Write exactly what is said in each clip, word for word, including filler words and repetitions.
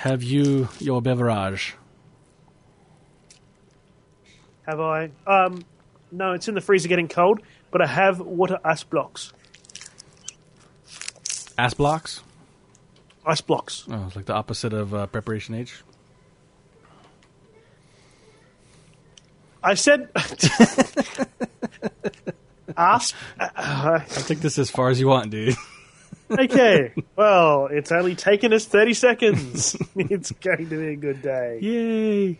have you your beverage? Have I? Um, no, it's in the freezer getting cold, but I have water ice blocks. Ass blocks? Ice blocks. Oh, it's like the opposite of uh, Preparation H. I said... Ask... Uh, I'll take this as far as you want, dude. Okay, well, it's only taken us thirty seconds. It's going to be a good day. Yay!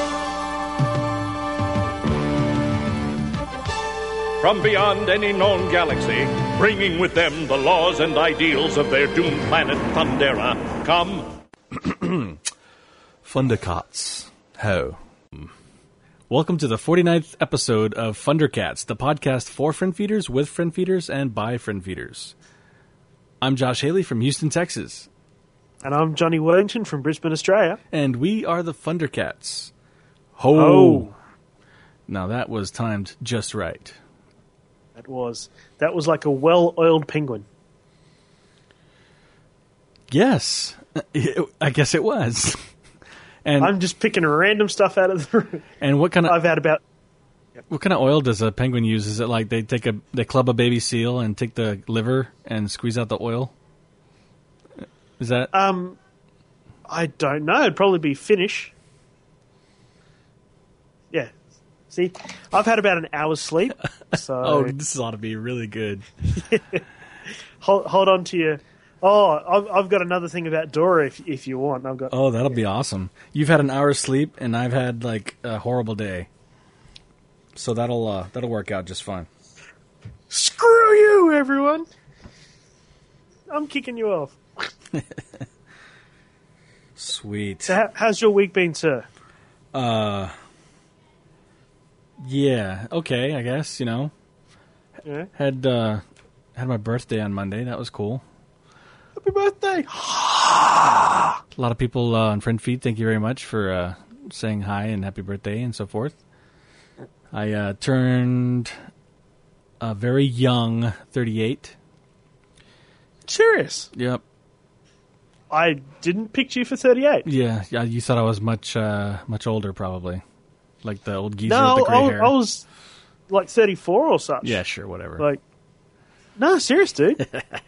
From beyond any known galaxy, bringing with them the laws and ideals of their doomed planet Thundera, come... Thundercats. Ho. Welcome to the forty-ninth episode of Thundercats, the podcast for friend feeders, with friend feeders, and by friend feeders. I'm Josh Haley from Houston, Texas. And I'm Johnny Wellington from Brisbane, Australia. And we are the Thundercats. Ho! Oh. Now that was timed just right. That was that was like a well-oiled penguin. Yes, I guess it was. And I'm just picking random stuff out of the room. And what kind of I've had about what kind of oil does a penguin use? Is it like they take a they club a baby seal and take the liver and squeeze out the oil? Is that um, I don't know. It'd probably be Finnish. Yeah. See, I've had about an hour's sleep. So oh, this ought to be really good. hold, hold on to your. Oh, I've, I've got another thing about Dora if if you want. I've got. Oh, that'll be awesome. You've had an hour's sleep, and I've had like a horrible day. So that'll uh, that'll work out just fine. Screw you, everyone! I'm kicking you off. Sweet. So, how, how's your week been, sir? Uh. Yeah. Okay. I guess you know. Yeah. Had uh, had my birthday on Monday. That was cool. Happy birthday! A lot of people uh, on Friend Feed, thank you very much for uh, saying hi and happy birthday and so forth. I uh, turned a very young thirty-eight. Serious? Yep. I didn't picture you for thirty-eight. Yeah, yeah. You thought I was much, uh, much older, probably, like the old geezer No, with the gray I, hair. I was like thirty-four or such. Yeah, sure, whatever. Like, no, serious, dude.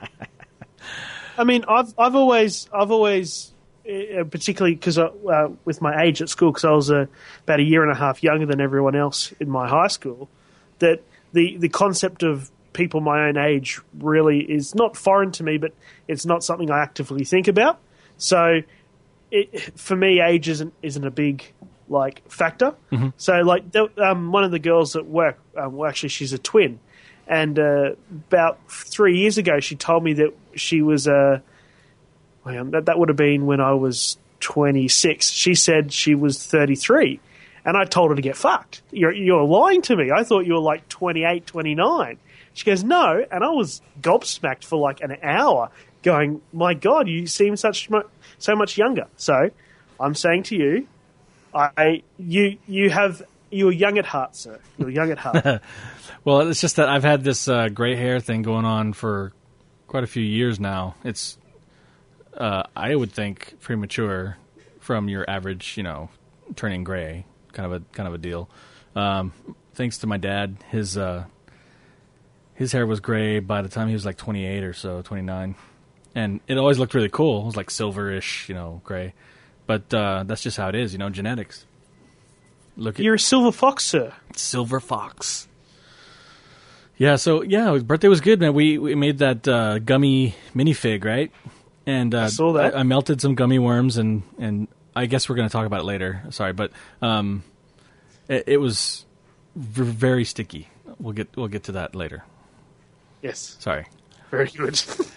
I mean, I've I've always I've always uh, particularly because uh, with my age at school, because I was uh, about a year and a half younger than everyone else in my high school, that the the concept of people my own age really is not foreign to me, but it's not something I actively think about. So, it, for me, age isn't isn't a big like factor. Mm-hmm. So, like there, um, one of the girls at work, um, well, actually, she's a twin. And uh, about three years ago, she told me that she was uh, well, that that would have been when I was twenty-six. She said she was thirty-three, and I told her to get fucked. You're you're lying to me. I thought you were like twenty-eight, twenty-nine. She goes, no, and I was gobsmacked for like an hour, going, my God, you seem such so much younger. So I'm saying to you, I you you have you're young at heart, sir. You're young at heart. Well, it's just that I've had this uh, gray hair thing going on for quite a few years now. It's, uh, I would think, premature from your average, you know, turning gray kind of a kind of a deal. Um, thanks to my dad, his uh, his hair was gray by the time he was like twenty-eight or so, twenty-nine, and it always looked really cool. It was like silverish, you know, gray. But uh, that's just how it is, you know, genetics. Look, at You're a silver fox, sir. Silver fox. Yeah, so, yeah, his birthday was good, man. We we made that uh, gummy minifig, right? And uh, I saw that. I, I melted some gummy worms, and, and I guess we're going to talk about it later. Sorry, but um, it, it was v- very sticky. We'll get we'll get to that later. Yes. Sorry. Very good.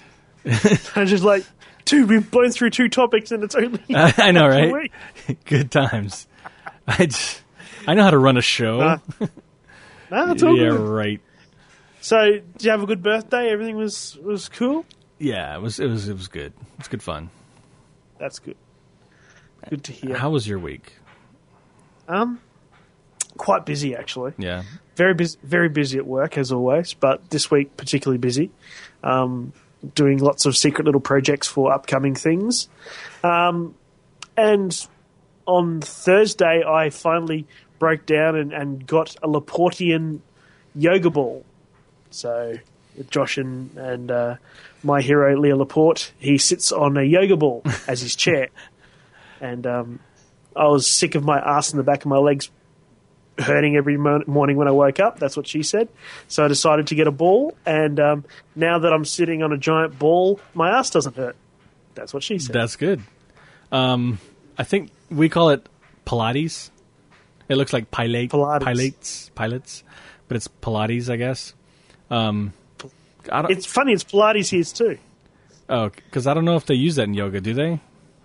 I was just like, dude, we've blown through two topics and it's only... I know, right? Good times. I, just, I know how to run a show. Uh, no, it's all yeah, good. right. So, did you have a good birthday? Everything was, was cool? Yeah, it was it was it was good. It was good fun. That's good. Good to hear. How was your week? Um, quite busy actually. Yeah. Very busy. Very busy at work as always, but this week particularly busy. Um, doing lots of secret little projects for upcoming things. Um, and on Thursday, I finally broke down and, and got a Laportian yoga ball. So with Josh and, and uh, my hero, Leo Laporte, he sits on a yoga ball as his chair. And um, I was sick of my ass and the back of my legs hurting every mo- morning when I woke up. That's what she said. So I decided to get a ball. And um, now that I'm sitting on a giant ball, my ass doesn't hurt. That's what she said. That's good. Um, I think we call it Pilates. It looks like pilate, Pilates. pilates, pilots, but it's Pilates, I guess. Um, I don't, It's funny, it's Pilates here too. oh, because I don't know if they use that in yoga, do they?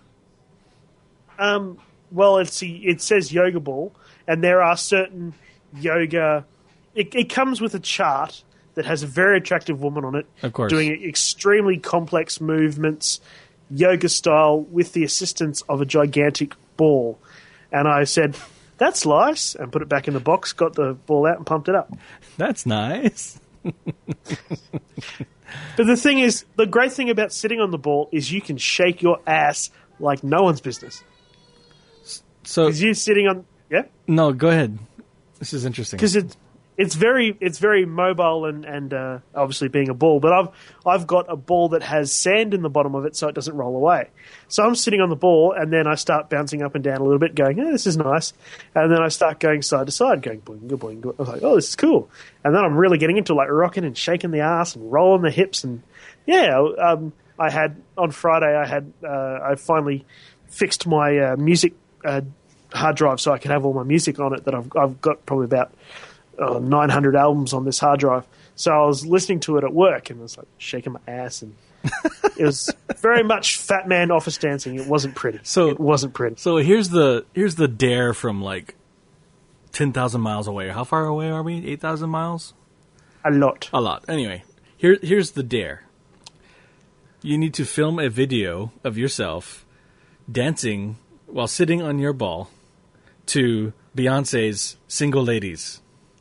Um, well, it's it says yoga ball, and there are certain yoga. It, it comes with a chart that has a very attractive woman on it, Of course. doing extremely complex movements, yoga style, with the assistance of a gigantic ball. And I said, "That's nice," and put it back in the box. Got the ball out and pumped it up. That's nice. But the thing is, the great thing about sitting on the ball is you can shake your ass like no one's business. So Because you're sitting on, yeah. no, go ahead. This is interesting. Because it's it's very it's very mobile and and uh, obviously being a ball, but I've I've got a ball that has sand in the bottom of it, so it doesn't roll away. So I'm sitting on the ball, and then I start bouncing up and down a little bit, going, "Oh, this is nice," and then I start going side to side, going boing boing boing. I was like, "Oh, this is cool," and then I'm really getting into like rocking and shaking the ass and rolling the hips, and yeah, um, I had on Friday I had uh, I finally fixed my uh, music. Uh, hard drive so I can have all my music on it that I've, I've got probably about uh, nine hundred albums on this hard drive. So I was listening to it at work and I was like shaking my ass, and it was very much fat man office dancing. It wasn't pretty. So- it wasn't pretty. So here's the here's the dare from like ten thousand miles away. How far away are we? Eight thousand miles? A lot. A lot. Anyway, here here's the dare. You need to film a video of yourself dancing while sitting on your ball to Beyonce's "Single Ladies."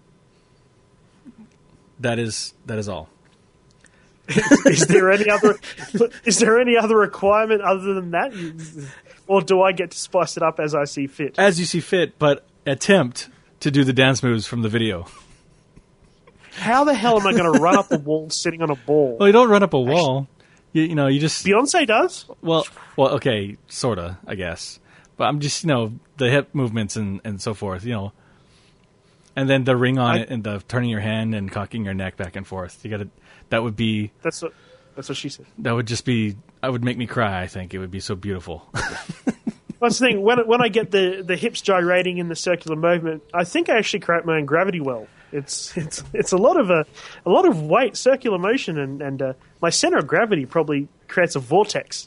That is that is all. Is there any other? Is there any other requirement other than that, or do I get to spice it up as I see fit? As you see fit, but attempt to do the dance moves from the video. How the hell am I going to run up the wall sitting on a ball? Well, you don't run up a wall. You, you know, you just Beyonce does. well, well, okay, sorta, I guess. But I'm just, you know, the hip movements and, and so forth, you know. And then the ring on I- it and the turning your hand and cocking your neck back and forth. You gotta, that would be, That's what. That's what she said. that would just be, that would make me cry, I think. It would be so beautiful. That's the thing. When when I get the, the hips gyrating in the circular movement, I think I actually create my own gravity well. It's it's it's a lot of a a lot of weight, circular motion, and and uh, my center of gravity probably creates a vortex.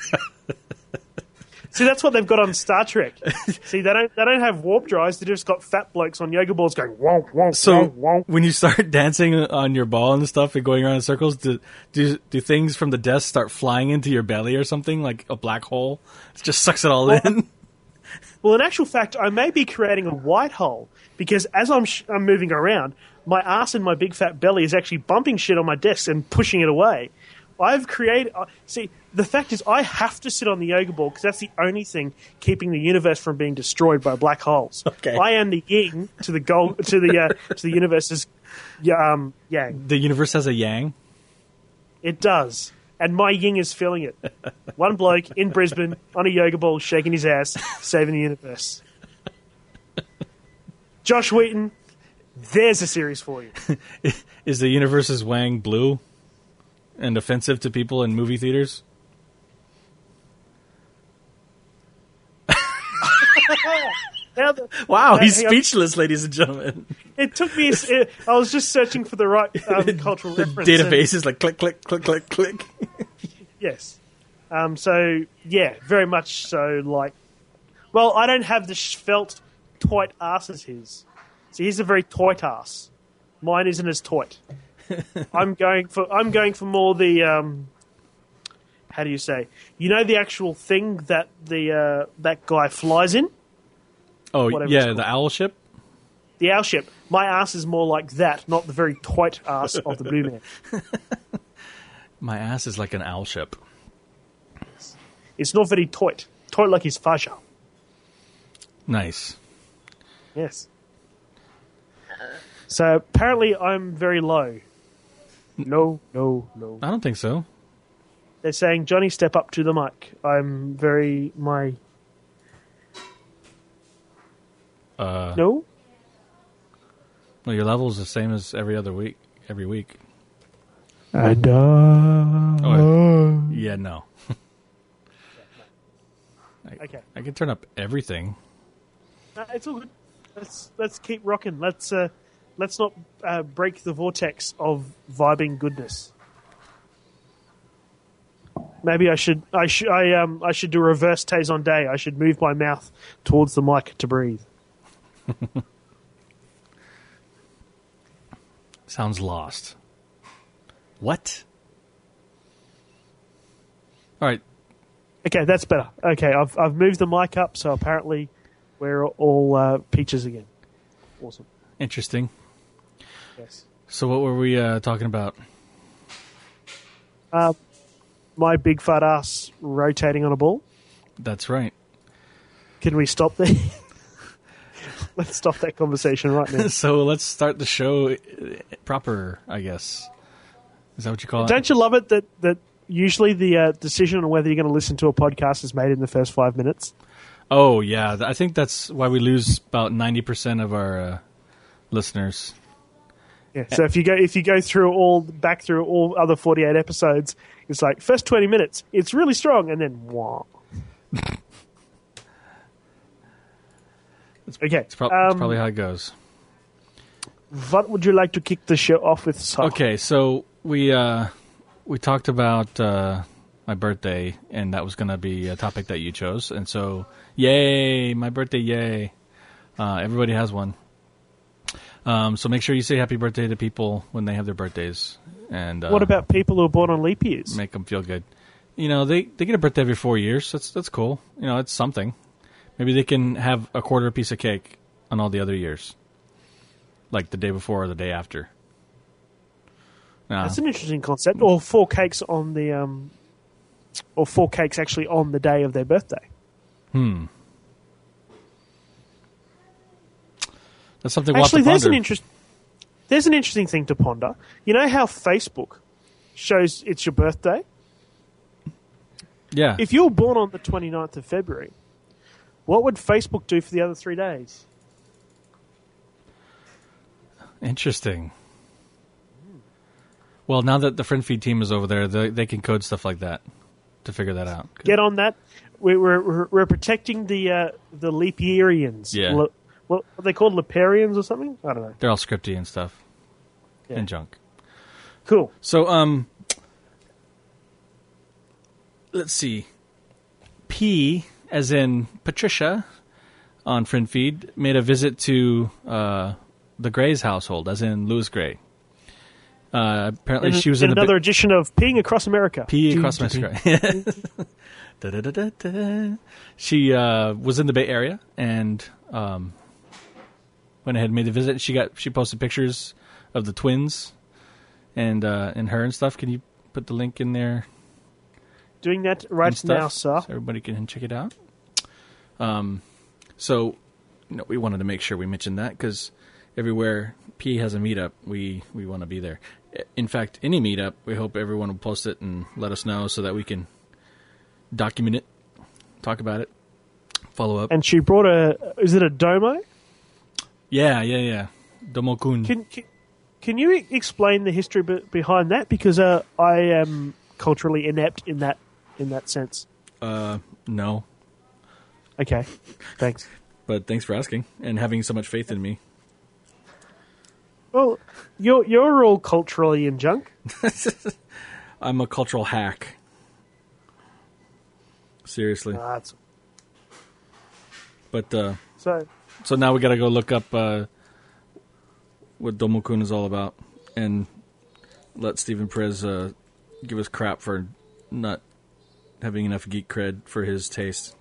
See, that's what they've got on Star Trek. See, they don't they don't have warp drives. They just got fat blokes on yoga balls going wonk wonk So wonk wonk. when you start dancing on your ball and stuff and going around in circles, do, do do things from the desk start flying into your belly or something like a black hole? It just sucks it all in. Well, in actual fact, I may be creating a white hole because as I'm sh- I'm moving around, my ass and my big fat belly is actually bumping shit on my desk and pushing it away. I've created. Uh, see, the fact is, I have to sit on the yoga ball because that's the only thing keeping the universe from being destroyed by black holes. Okay. I am the yin to the goal to the uh, to the universe's yeah, um, yang. The universe has a yang. It does, and my yin is feeling it. One bloke in Brisbane on a yoga ball, shaking his ass, saving the universe. Josh Wheaton, there's a series for you. Is the universe's wang blue and offensive to people in movie theaters? Now the- Wow, he's hang on. speechless, ladies and gentlemen. It took me. A, s- it- I was just searching for the right um, cultural The reference. and- database is like click, click, click, click, click. yes. Um, so yeah, very much so. Like, well, I don't have the felt tight ass as his. So he's a very tight ass. Mine isn't as tight. I'm going for. I'm going for more the. Um, how do you say? You know the actual thing that the uh, that guy flies in. Oh, Whatever it's yeah, called. the owl ship? The owl ship. My ass is more like that, not the very tight ass of the blue man. My ass is like an owl ship. It's not very tight. Quite like his fascia. Nice. Yes. So apparently I'm very low. No, no, no. I don't think so. They're saying, Johnny, step up to the mic. I'm very... my... Uh, No? Well, your level's the same as every other week. Every week. And, uh... Oh, yeah, no. I, Okay. I can turn up everything. No, it's all good. Let's let's keep rocking. Let's uh, let's not uh, break the vortex of vibing goodness. Maybe I should I should I um I should do a reverse Tazon Day. I should move my mouth towards the mic to breathe. Sounds lost. What? All right. Okay, that's better. Okay, I've I've moved the mic up, so apparently we're all uh, peaches again. Awesome. Interesting. Yes. So what were we uh, talking about? Uh, my big fat ass rotating on a ball. That's right. Can we stop there? Let's stop that conversation right now. So let's start the show proper, I guess. Is that what you call it? Don't you love it that, that usually the uh, decision on whether you're going to listen to a podcast is made in the first five minutes? Oh, yeah. I think that's why we lose about ninety percent of our uh, listeners. Yeah. So if you go if you go through all back through all other forty-eight episodes, it's like first twenty minutes, it's really strong, and then wah. Okay. It's, pro- it's um, probably how it goes. What would you like to kick the show off with, Sal? Okay, so we uh, we talked about uh, my birthday, and that was going to be a topic that you chose. And so, yay, my birthday, yay. Uh, everybody has one. Um, so make sure you say happy birthday to people when they have their birthdays. And uh, What about people who are born on leap years? make them feel good? You know, they, they get a birthday every four years. That's that's cool. You know, it's something. Maybe they can have a quarter piece of cake on all the other years, like the day before or the day after. Nah. That's an interesting concept. Or four cakes on the um, or four cakes actually on the day of their birthday. Hmm. That's something we'll Actually, have to there's an ponder. interest. There's an interesting thing to ponder. You know how Facebook shows it's your birthday? Yeah. If you were born on the twenty-ninth of February, what would Facebook do for the other three days? Interesting. Well, now that the friend feed team is over there, they, they can code stuff like that to figure that out. Get on that. We're we're, we're protecting the uh, the leap yearians. Yeah. Le, what are they called? Leparians or something? I don't know. They're all scripty and stuff Yeah. and junk. Cool. So, um, let's see. P, as in Patricia, on friend feed, made a visit to uh, the Gray's household, as in Louis Gray. Uh, apparently, In, she was in in, the another Ba- edition of Peeing Across America. P Do- across do- my screen. Da-da-da-da-da. She uh, was in the Bay Area and um, went ahead and made the visit. She got she posted pictures of the twins and uh, and her and stuff. Can you put the link in there? Doing that and right stuff now, sir. so everybody can check it out. Um, so you know, we wanted to make sure we mentioned that because everywhere P has a meetup, we we want to be there. In fact, any meetup, we hope everyone will post it and let us know so that we can document it, talk about it, follow up. And she brought a. Is it a domo? Yeah, yeah, yeah. Domo-kun. Can can, can you e- explain the history be- behind that? Because uh, I am culturally inept in that in that sense. Uh, no, Okay, thanks. but thanks for asking and having so much faith in me. Well, you're you're all culturally in junk. I'm a cultural hack. Seriously. Ah, that's- But uh, so so now we got to go look up uh, what Domo-kun is all about and let Stephen Perez uh, give us crap for not having enough geek cred for his taste.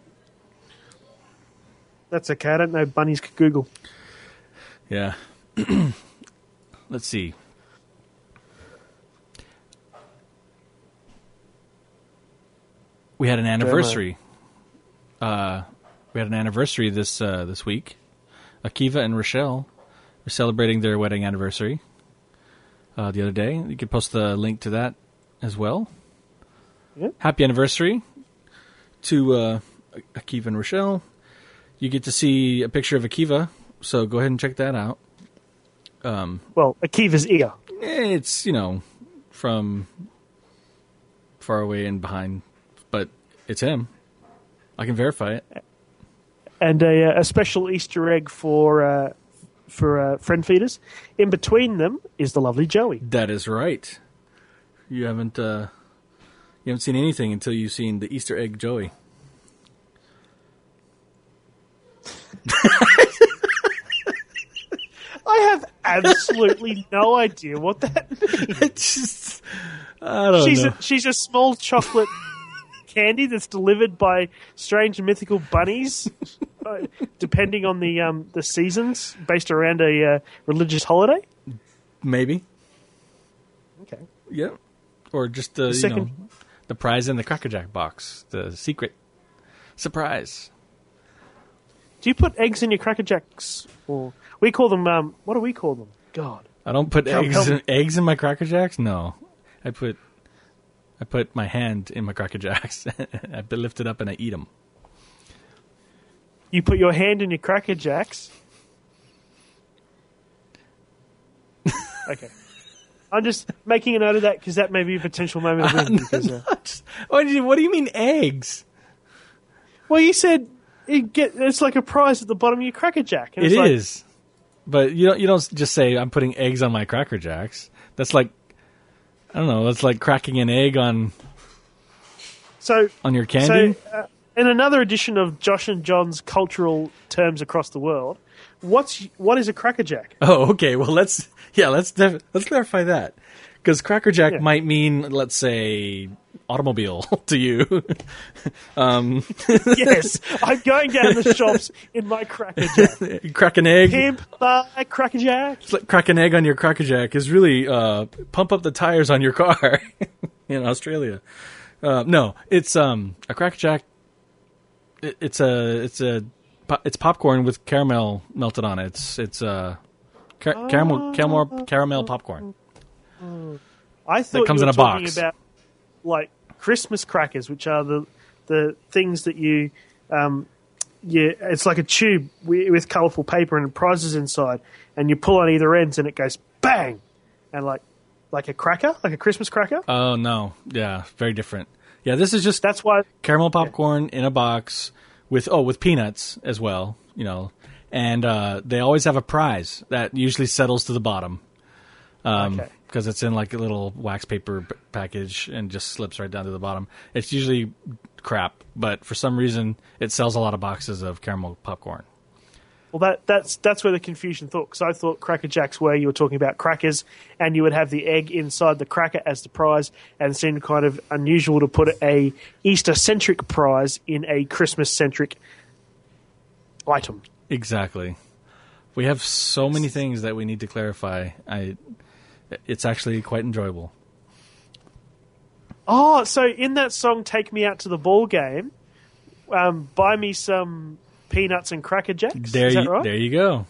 that's okay. I don't know. Bunnies could Google. Yeah. Let's see. We had an anniversary uh, we had an anniversary this uh, this week. Akiva and Rochelle are celebrating their wedding anniversary uh, the other day. You could post the link to that as well. Yep. Happy anniversary to uh, Akiva and Rochelle. You get to see a picture of Akiva, so go ahead and check that out. Um, well, Akiva's ear. It's, you know, from far away and behind, but it's him. I can verify it. And a, a special Easter egg for uh, for uh, friend feeders. In between them is the lovely Joey. That is right. You haven't uh, you haven't seen anything until you've seen the Easter egg Joey. I have absolutely no idea what that means. It's just, I don't she's know. A, she's a small chocolate candy that's delivered by strange and mythical bunnies, uh, depending on the um, the seasons, based around a uh, religious holiday. Maybe. Okay. Yeah. Or just the, The you second- know, the prize in the Cracker Jack box, the secret surprise. Do you put eggs in your Cracker Jacks? Or we call them. Um, what do we call them? God. I don't put Help- eggs help in, me. eggs in my Cracker Jacks. No, I put I put my hand in my Cracker Jacks. I lift it up and I eat them. You put your hand in your Cracker Jacks. Okay. I'm just making a note of that because that may be a potential moment of win. Because, uh, What do you, what do you mean eggs? well, you said you get it's like a prize at the bottom of your Cracker Jack. And It it's like, is, but you don't you don't just say I'm putting eggs on my Cracker Jacks. That's like I don't know. That's like cracking an egg on So, on your candy. so uh, in another edition of Josh and John's cultural terms across the world, what's what is a Cracker Jack? Oh, okay. Well, let's yeah, let's def- let's clarify that because Cracker Jack Yeah. might mean, let's say, automobile to you. um, Yes, I'm going down the shops in my Cracker Jack. crack an egg. Pimp my Cracker Jack. It's like crack an egg on your Cracker Jack is really uh, pump up the tires on your car in Australia. Uh, no, it's um, a Cracker Jack. It, it's a it's a po- it's popcorn with caramel melted on it. It's it's uh, car- caramel caramel caramel popcorn. I thought comes you in were a talking box. about like Christmas crackers, which are the the things that you um, you it's like a tube wi- with colourful paper and prizes inside, and you pull on either ends and it goes bang, and like like a cracker, like a Christmas cracker. Oh no, yeah, very different. Yeah, this is just That's why. caramel popcorn in a box with oh with peanuts as well, you know, and uh, they always have a prize that usually settles to the bottom, um, Okay. because it's in like a little wax paper p- package and just slips right down to the bottom. It's usually crap, but for some reason it sells a lot of boxes of caramel popcorn. Well, that that's that's where the confusion thought, because I thought Cracker Jacks were you were talking about crackers, and you would have the egg inside the cracker as the prize, and it seemed kind of unusual to put a Easter-centric prize in a Christmas-centric item. Exactly. We have so many things that we need to clarify. I, it's actually quite enjoyable. Oh, so in that song, "Take Me Out to the Ball Game," um, buy me some peanuts and Cracker Jacks. There Is that you, right? there you go.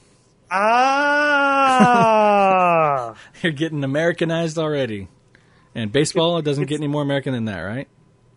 Ah, You're getting Americanized already. And baseball, it doesn't get any more American than that, right?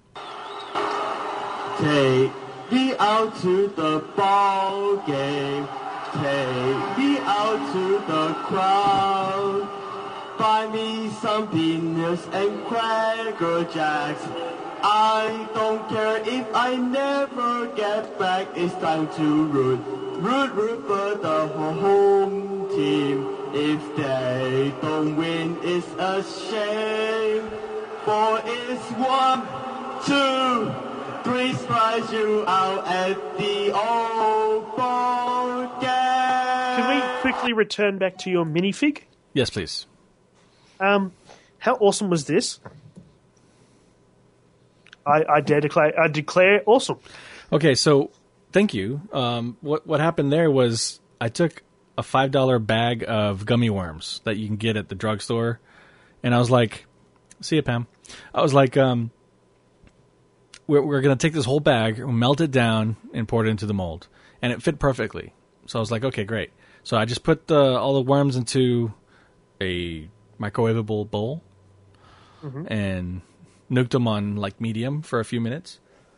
Take me out to the ball game. Take me out to the crowd. Buy me some peanuts and Cracker Jacks. I don't care if I never get back. It's time to root, root, root for the home team. If they don't win, it's a shame. For it's one, two, three strikes you out at the old ball game. can we quickly return back to your minifig? Yes, please. Um, how awesome was this? I, I dare declare, I declare awesome. Okay, so thank you. Um, what what happened there was I took a five dollar bag of gummy worms that you can get at the drugstore, and I was like, "See ya, Pam." I was like, um, we're, we're going to take this whole bag, melt it down, and pour it into the mold. And it fit perfectly. So I was like, okay, great. So I just put the, all the worms into a microwavable bowl mm-hmm. and nuked them on like medium for a few minutes.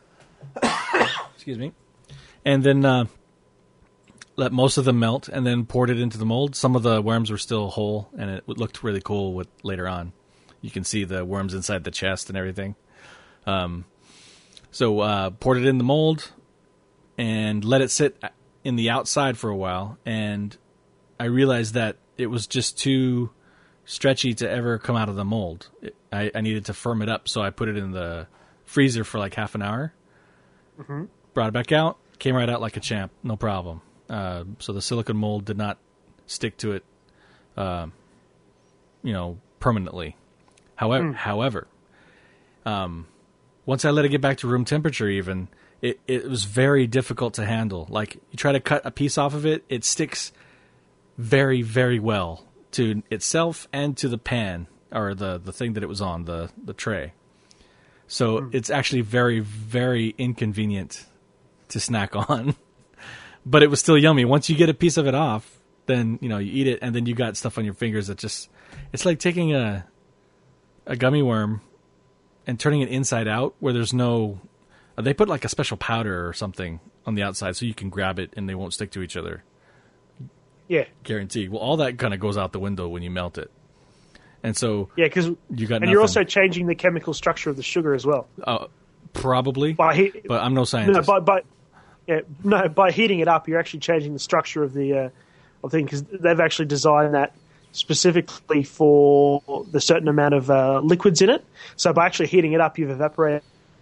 Excuse me. And then uh, let most of them melt and then poured it into the mold. Some of the worms were still whole, and it looked really cool with later on. You can see the worms inside the chest and everything. Um, so uh, poured it in the mold and let it sit in the outside for a while. And I realized that it was just too stretchy to ever come out of the mold. It, I, I needed to firm it up, so I put it in the freezer for like half an hour. Mm-hmm. Brought it back out, came right out like a champ, no problem. Uh, so the silicone mold did not stick to it, uh, you know, permanently. However, mm. however, um, once I let it get back to room temperature, even it, it was very difficult to handle. Like you try to cut a piece off of it, it sticks very, very well to itself and to the pan or the, the thing that it was on, the, the tray. So mm. it's actually very, very inconvenient to snack on. But it was still yummy. Once you get a piece of it off, then, you know, you eat it and then you got stuff on your fingers that just, it's like taking a a gummy worm and turning it inside out where there's no, they put like a special powder or something on the outside so you can grab it and they won't stick to each other. Yeah. Guaranteed. Well, all that kind of goes out the window when you melt it. And so yeah, because you got and nothing. You're also changing the chemical structure of the sugar as well. Uh, probably, by he- but I'm no scientist. No, by, by, yeah, no, by heating it up, you're actually changing the structure of the uh, of thing because they've actually designed that specifically for the certain amount of uh, liquids in it. So by actually heating it up, you've evaporated.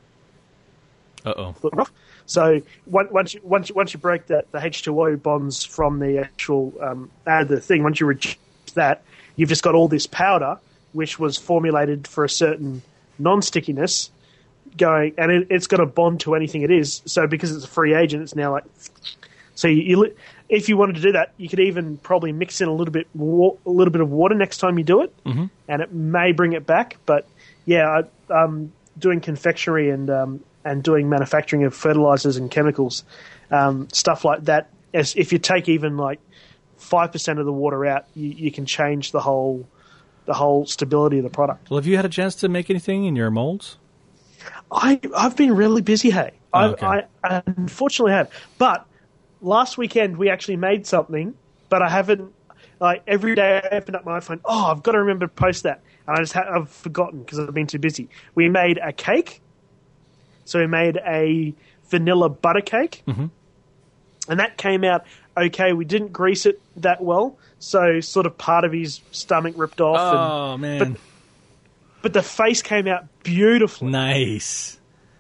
Uh oh. So once you, once you, once you break the, the H two O bonds from the actual um, uh, the thing, once you reduce that, you've just got all this powder, which was formulated for a certain non-stickiness, going, and it, it's going to bond to anything it is. So because it's a free agent, it's now like. So you, you, if you wanted to do that, you could even probably mix in a little bit, wa- a little bit of water next time you do it, mm-hmm. and it may bring it back. But yeah, I, um, doing confectionery and um, and doing manufacturing of fertilizers and chemicals, um, stuff like that. As if you take even like five percent of the water out, you, you can change the whole the whole stability of the product. Well, have you had a chance to make anything in your molds? I I've been really busy. Hey, oh, okay. I, I unfortunately have, but. Last weekend we actually made something, but I haven't. Like every day I open up my iPhone, oh, I've got to remember to post that, and I just ha- I've forgotten because I've been too busy. We made a cake, so we made a vanilla butter cake, mm-hmm. and that came out okay. We didn't grease it that well, so sort of part of his stomach ripped off. Oh and, man! But, but the face came out beautifully. Nice.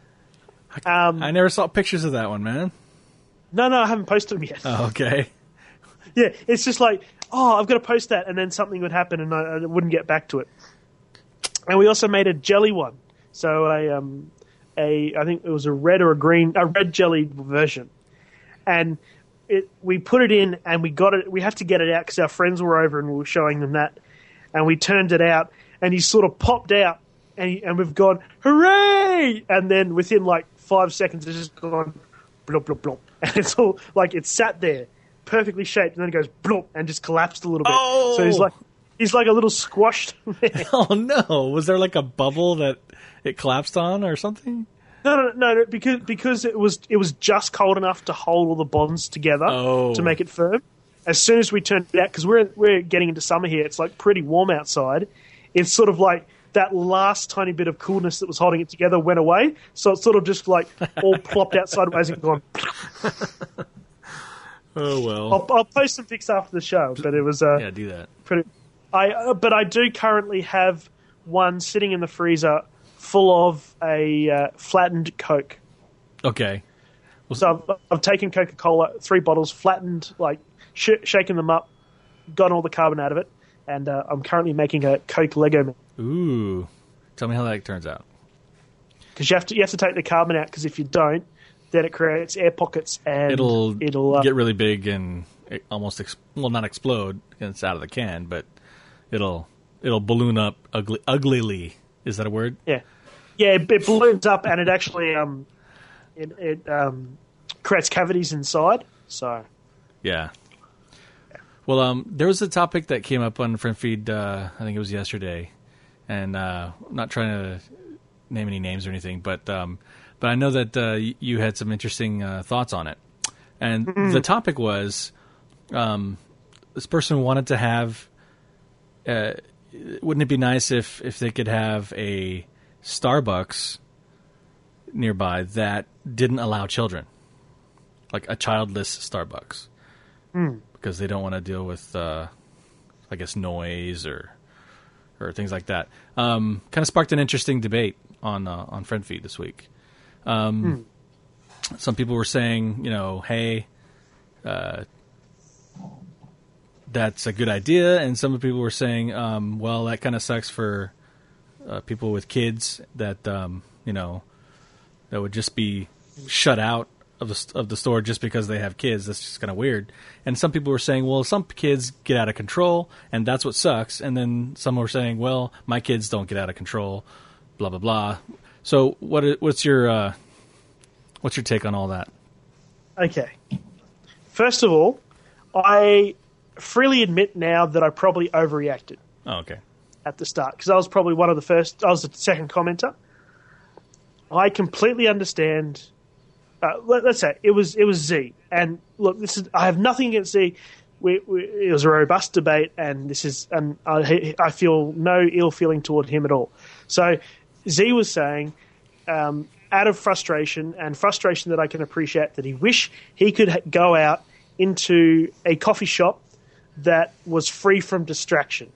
Um, I never saw pictures of that one, man. No, no, I haven't posted them yet. Oh, okay. Yeah, it's just like, oh, I've got to post that, and then something would happen, and I, I wouldn't get back to it. And we also made a jelly one, so a um, a I think it was a red or a green, a red jelly version, and it we put it in, and we got it. We have to get it out because our friends were over, and we were showing them that, and we turned it out, and he sort of popped out, and he, and we've gone hooray, and then within like five seconds, it's just gone. Blop, blop, blop. And it's all like it sat there perfectly shaped and then it goes blop and just collapsed a little bit. Oh! So he's like he's like a little squashed there. Oh no. Was there like a bubble that it collapsed on or something? No, no, no, no, because because it was it was just cold enough to hold all the bonds together oh. to make it firm. As soon as we turned it out, because we're we're getting into summer here, it's like pretty warm outside. It's sort of like that last tiny bit of coolness that was holding it together went away, so it's sort of just like all plopped out sideways and gone. Oh well. I'll, I'll post some pics after the show, but it was uh, yeah, do that. Pretty. I uh, but I do currently have one sitting in the freezer full of a uh, flattened Coke. Okay. Well, so I've, I've taken Coca-Cola, three bottles, flattened, like sh- shaken them up, gotten all the carbon out of it, and uh, I'm currently making a Coke Lego man. Ooh, tell me how that turns out. Because you have to you have to take the carbon out. Because if you don't, then it creates air pockets and it'll it'll uh, get really big and it almost ex- well not explode. It's out of the can, but it'll it'll balloon up ugly uglily. Is that a word? Yeah. Yeah, it, it balloons up and it actually um, it, it um, creates cavities inside. So yeah. Well, um, there was a topic that came up on Friend Feed. Uh, I think it was yesterday, and uh, I'm not trying to name any names or anything, but um, but I know that uh, you had some interesting uh, thoughts on it. And mm-hmm. the topic was, um, this person wanted to have. Uh, wouldn't it be nice if, if they could have a Starbucks nearby that didn't allow children, like a childless Starbucks, mm. because they don't want to deal with, uh, I guess, noise or or things like that. Um, kind of sparked an interesting debate on uh, on Friend Feed this week. Um, mm. Some people were saying, you know, hey, uh, that's a good idea, and some people were saying, um, well, that kind of sucks for uh, people with kids that um, you know that would just be shut out of the of the store just because they have kids. That's just kind of weird. And some people were saying, well, some kids get out of control, and that's what sucks. And then some were saying, well, my kids don't get out of control, blah blah blah. So what what's your uh, what's your take on all that? Okay, first of all, I freely admit now that I probably overreacted. Oh, okay. At the start, because I was probably one of the first. I was the second commenter. I completely understand. Uh, let, let's say it was it was Z, and look, this is I have nothing against Z. We, we, it was a robust debate, and this is and I, I feel no ill feeling toward him at all. So Z was saying, um, out of frustration and frustration that I can appreciate, that he wish he could ha- go out into a coffee shop that was free from distraction,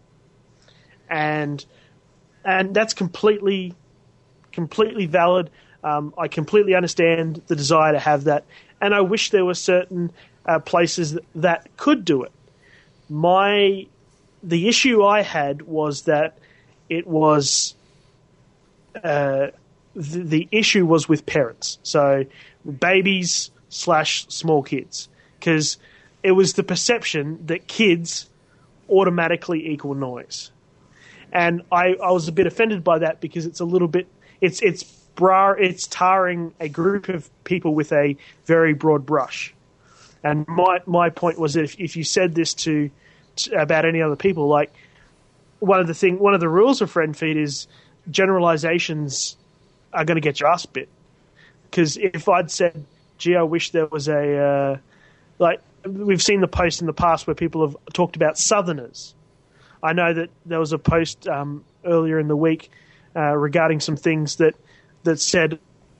and and that's completely completely valid. Um, I completely understand the desire to have that, and I wish there were certain uh, places that, that could do it. My the issue I had was that it was uh, the, the issue was with parents, so babies slash small kids, because it was the perception that kids automatically equal noise. And I, I was a bit offended by that, because it's a little bit it's it's bra it's tarring a group of people with a very broad brush. And my my point was that if, if you said this to, to about any other people, like one of the thing one of the rules of Friend Feed is generalizations are going to get your ass bit. Because if I'd said, gee, I wish there was a uh, like we've seen the posts in the past where people have talked about Southerners. I know that there was a post um, earlier in the week uh, regarding some things that, that said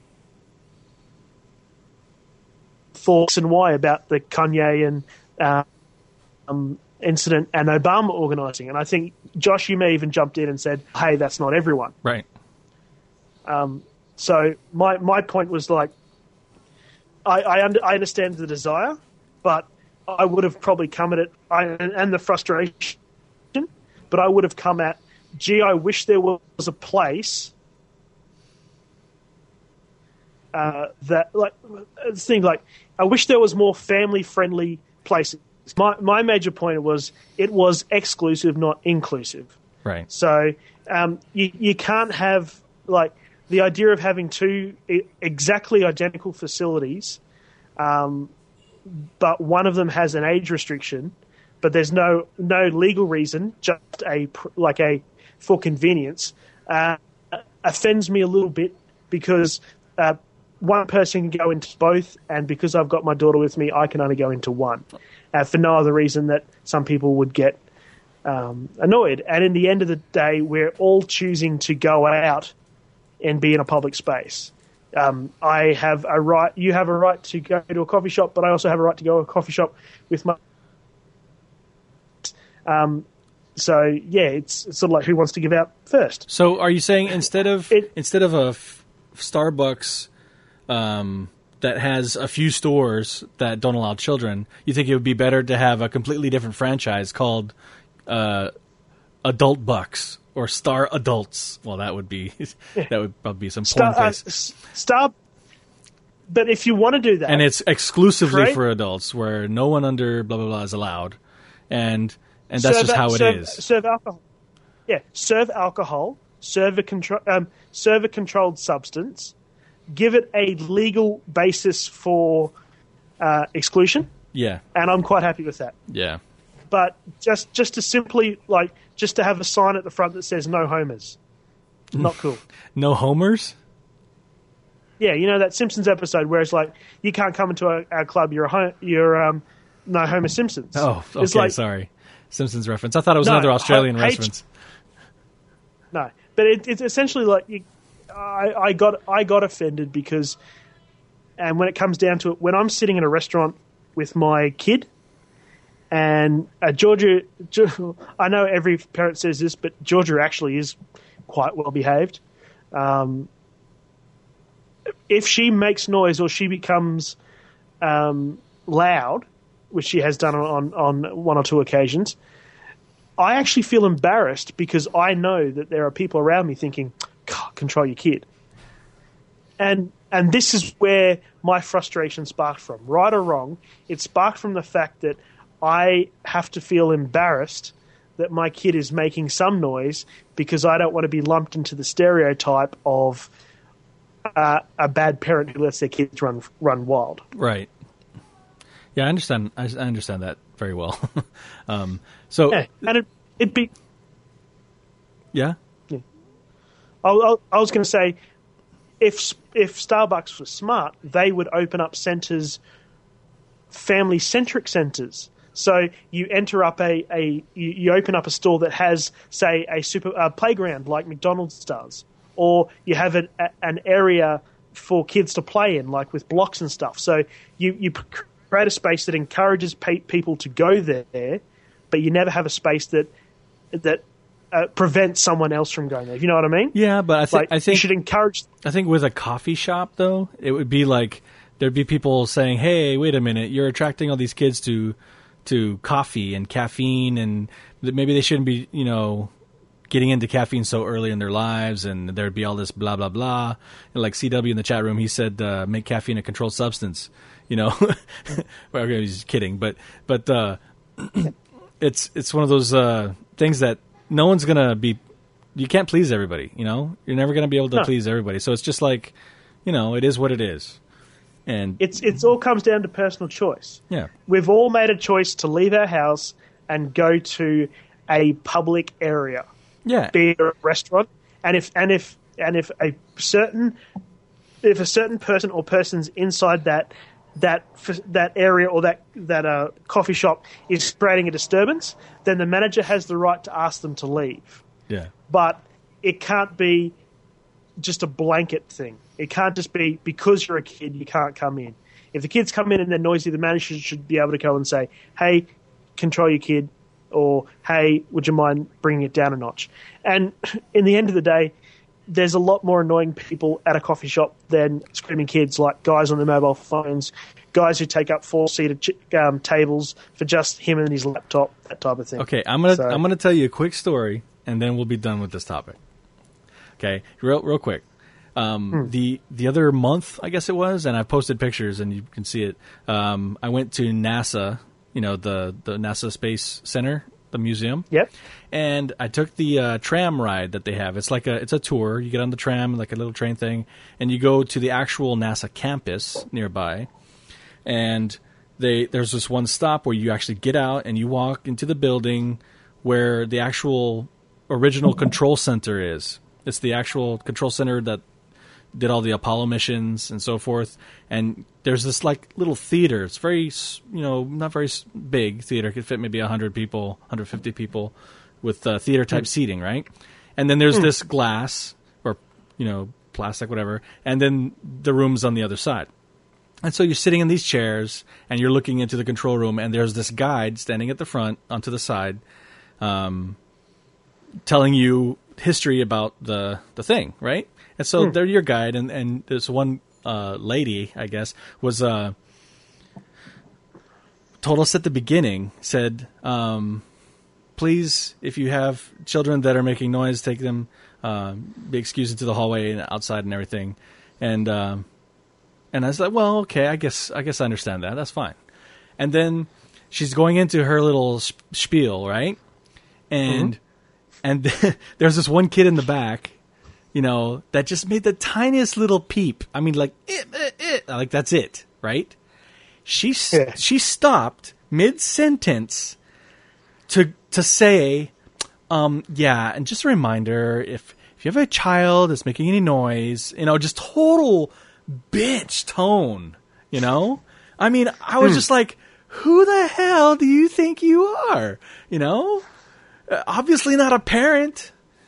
for X and Y about the Kanye and uh, um, incident and Obama organising. And I think, Josh, you may even jumped in and said, hey, that's not everyone. Right. Um, so my my point was like, I I, under, I understand the desire, but I would have probably come at it, I, and, and the frustration, but I would have come at, gee, I wish there was a place uh, that, like, this thing, like, I wish there was more family-friendly places. My my major point was it was exclusive, not inclusive. Right. So um, you you can't have, like, the idea of having two exactly identical facilities, um, but one of them has an age restriction, but there's no no legal reason, just a like a for convenience, uh, offends me a little bit, because uh, one person can go into both, and because I've got my daughter with me, I can only go into one, uh, for no other reason that some people would get um, annoyed. And in the end of the day, we're all choosing to go out and be in a public space. Um, I have a right, you have a right to go to a coffee shop, but I also have a right to go to a coffee shop with my... Um, so, yeah, it's, it's sort of like who wants to give out first. So are you saying instead of it, instead of a f- Starbucks um, that has a few stores that don't allow children, you think it would be better to have a completely different franchise called uh, Adult Bucks? Or Star Adults. Well, that would be that would probably be some Star, porn uh, face. Star, but if you want to do that, and it's exclusively create, for adults, where no one under blah blah blah is allowed, and and that's serve, just how serve, it is. Serve alcohol, yeah. Serve alcohol server control, um, server controlled substance, give it a legal basis for uh, exclusion, Yeah. and I'm quite happy with that. Yeah. But just just to simply like just to have a sign at the front that says no homers, not cool. No homers? Yeah, you know that Simpsons episode where it's like you can't come into our, our club. You're a home, you're um, no Homer Simpsons. Oh, okay. It's like, sorry, Simpsons reference. I thought it was No, another Australian H- reference. No, but it, it's essentially like you, I, I got I got offended because, and when it comes down to it, when I'm sitting in a restaurant with my kid, and uh, Georgia, I know every parent says this, but Georgia actually is quite well behaved. Um, if she makes noise or she becomes um, loud, which she has done on, on one or two occasions, I actually feel embarrassed because I know that there are people around me thinking, God, control your kid. And and this is where my frustration sparked from. Right or wrong, it sparked from the fact that I have to feel embarrassed that my kid is making some noise because I don't want to be lumped into the stereotype of uh, a bad parent who lets their kids run run wild. Right. Yeah, I understand. I, I understand that very well. um, so, Yeah, and it, it'd be... yeah. I, I, I was going to say, if if Starbucks was smart, they would open up centres, family-centric centres. So you enter up a, a you, you open up a store that has, say, a super uh, playground like McDonald's does, or you have an, a, an area for kids to play in, like with blocks and stuff. So you you create a space that encourages pe- people to go there, but you never have a space that that uh, prevents someone else from going there. If you know what I mean? Yeah, but I think Like, I think you should encourage. I think with a coffee shop though, it would be like there'd be people saying, "Hey, wait a minute, you're attracting all these kids to to coffee and caffeine, and that maybe they shouldn't be, you know, getting into caffeine so early in their lives." And there'd be all this blah blah blah. And like C W in the chat room, he said, uh, "Make caffeine a controlled substance." You know, well, okay, he's kidding, but but uh, it's it's one of those uh, things that no one's gonna be. You can't please everybody. You know, you're never gonna be able to No. please everybody. So it's just like, you know, it is what it is. And It's it's all comes down to personal choice. yeah, We've all made a choice to leave our house and go to a public area, yeah, be it a restaurant, and if and if and if a certain if a certain person or persons inside that that that area or that that uh, coffee shop is creating a disturbance, then the manager has the right to ask them to leave. yeah. But it can't be just a blanket thing. It can't just be because you're a kid you can't come in. If the kids come in and they're noisy, the manager should be able to go and say, "Hey, control your kid," or "Hey, would you mind bringing it down a notch?" And in the end of the day, there's a lot more annoying people at a coffee shop than screaming kids, like guys on their mobile phones, guys who take up four-seater ch- um, tables for just him and his laptop, that type of thing. Okay, I'm gonna So- I'm gonna tell you a quick story, and then we'll be done with this topic. Okay, real real quick. Um, Hmm. The the other month, I guess it was, and I posted pictures, and you can see it. Um, I went to NASA, you know, the the NASA Space Center, the museum. Yep. And I took the uh, tram ride that they have. It's like a it's a tour. You get on the tram, like a little train thing, and you go to the actual NASA campus nearby. And they there's this one stop where you actually get out and you walk into the building where the actual original control center is. It's the actual control center that did all the Apollo missions and so forth. And there's this like little theater. It's very, you know, not very s- big theater. It could fit maybe one hundred people, one hundred fifty people with uh, theater type seating, right? And then there's this glass or, you know, plastic, whatever. And then the room's on the other side. And so you're sitting in these chairs and you're looking into the control room, and there's this guide standing at the front onto the side, um, telling you history about the, the thing, right? And so they're your guide, and, and this one uh, lady, I guess, was uh, told us at the beginning, said, um, please, if you have children that are making noise, take them, uh, be excused into the hallway and outside and everything. And um, and I was like, well, okay, I guess I guess I understand that. That's fine. And then she's going into her little sp- spiel, right? And and there's this one kid in the back you know, that just made the tiniest little peep. I mean, like, eh, eh, eh, like that's it, right? She Yeah. she stopped mid sentence to to say, um, yeah, and just a reminder, if if you have a child that's making any noise, you know, just total bitch tone, you know. I mean, I was just like, who the hell do you think you are? You know, uh, obviously not a parent.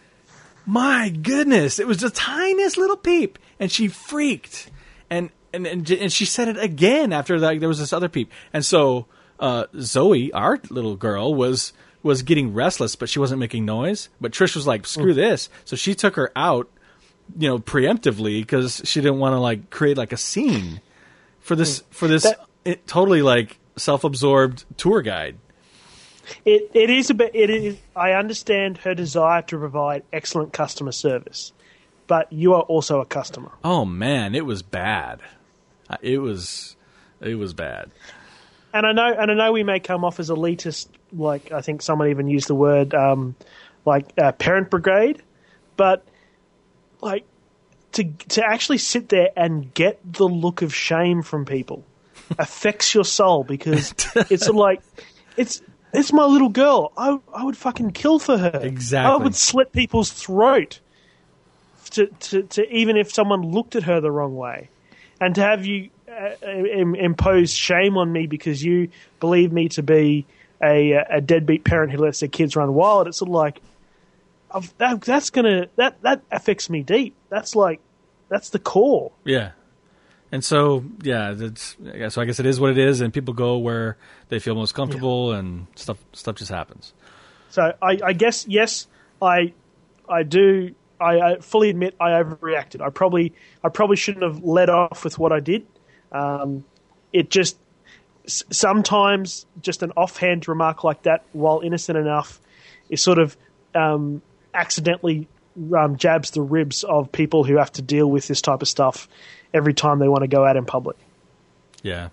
My goodness, it was the tiniest little peep, and she freaked, and and and, and she said it again after like there was this other peep, and so uh, Zoe, our little girl, was was getting restless, but she wasn't making noise. But Trish was like, "Screw this!" So she took her out, you know, preemptively because she didn't want to like create like a scene for this for this That- it, totally like self-absorbed tour guide. It it is a bit. It is. I understand her desire to provide excellent customer service, but you are also a customer. Oh man, it was bad. Uh, It was it was bad. And I know, and I know, we may come off as elitist. Like I think someone even used the word um, like uh, parent brigade, but like to to actually sit there and get the look of shame from people affects your soul because it's like it's. It's my little girl. I I would fucking kill for her. Exactly. I would slit people's throat to, to, to even if someone looked at her the wrong way. And to have you uh, im- impose shame on me because you believe me to be a, a deadbeat parent who lets their kids run wild, it's sort of like, I've, that, that's gonna, that, that affects me deep. That's like, that's the core. Yeah. And so, yeah, that's, yeah, so I guess it is what it is, and people go where they feel most comfortable, yeah. and stuff stuff just happens. So I, I guess, yes, I I do, I, I fully admit I overreacted. I probably I probably shouldn't have led off with what I did. Um, it just, sometimes just an offhand remark like that, while innocent enough, is sort of um, accidentally um, jabs the ribs of people who have to deal with this type of stuff every time they want to go out in public. Yeah.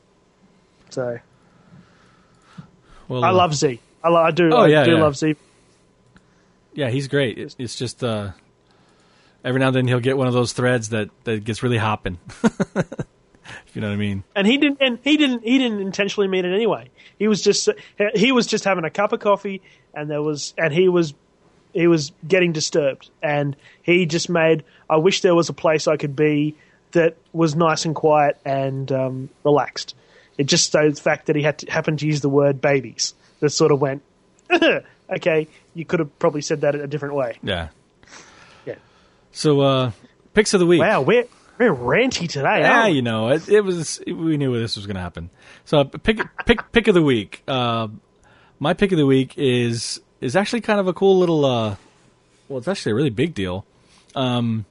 So, well, I uh, love Z. I, lo- I do. Oh, I yeah, do yeah. love Z. Yeah, he's great. It, it's just uh, every now and then he'll get one of those threads that, that gets really hopping. If you know what I mean. And he didn't. And he didn't. He didn't intentionally mean it anyway. He was just. He was just having a cup of coffee, and there was. And he was. He was getting disturbed, and he just made. I wish there was a place I could be that was nice and quiet and um, relaxed. It just so the fact that he had to, happened to use the word babies that sort of went. Okay, you could have probably said that a different way. Yeah. Yeah. So, uh, picks of the week. Wow, we're we're ranty today. Yeah, aren't we? you know, it, it was. We knew this was going to happen. So, pick pick pick of the week. Uh, my pick of the week is is actually kind of a cool little. Uh, well, it's actually a really big deal. Um,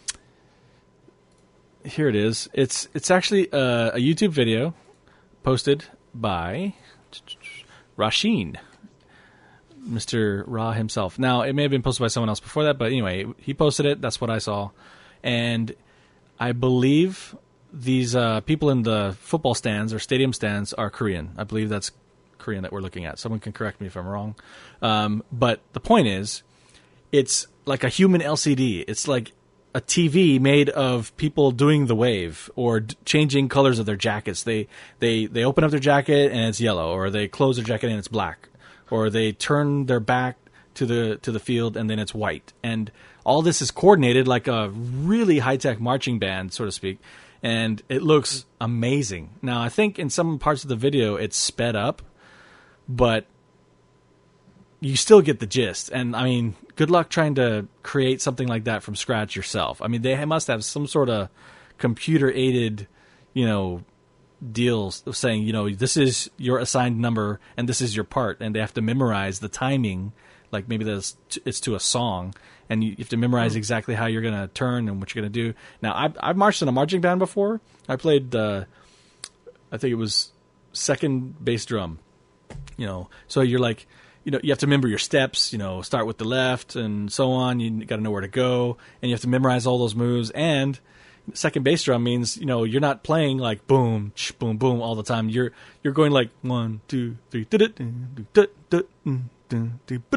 here it is. It's it's actually a, a YouTube video posted by Rasheen, Mister Ra himself. Now, it may have been posted by someone else before that, but anyway, he posted it. That's what I saw. And I believe these uh, people in the football stands or stadium stands are Korean. I believe that's Korean that we're looking at. Someone can correct me if I'm wrong. Um, but the point is, it's like a human L C D. It's like a T V made of people doing the wave or d- changing colors of their jackets. They, they, they open up their jacket and it's yellow, or they close their jacket and it's black, or they turn their back to the to the field and then it's white. And all this is coordinated like a really high-tech marching band, so to speak, and it looks amazing. Now, I think in some parts of the video it's sped up, but you still get the gist. And, I mean, good luck trying to create something like that from scratch yourself. I mean, they must have some sort of computer-aided, you know, deals saying, you know, this is your assigned number and this is your part, and they have to memorize the timing, like maybe that's t- it's to a song, and you have to memorize exactly how you're going to turn and what you're going to do. Now, I've, I've marched in a marching band before. I played, uh, I think it was second bass drum, you know, so you're like, you know, you have to remember your steps, you know, start with the left and so on. You got to know where to go, and you have to memorize all those moves. And second bass drum means, you know, you're not playing like boom, sh, boom, boom all the time. You're you're going like one, two, three,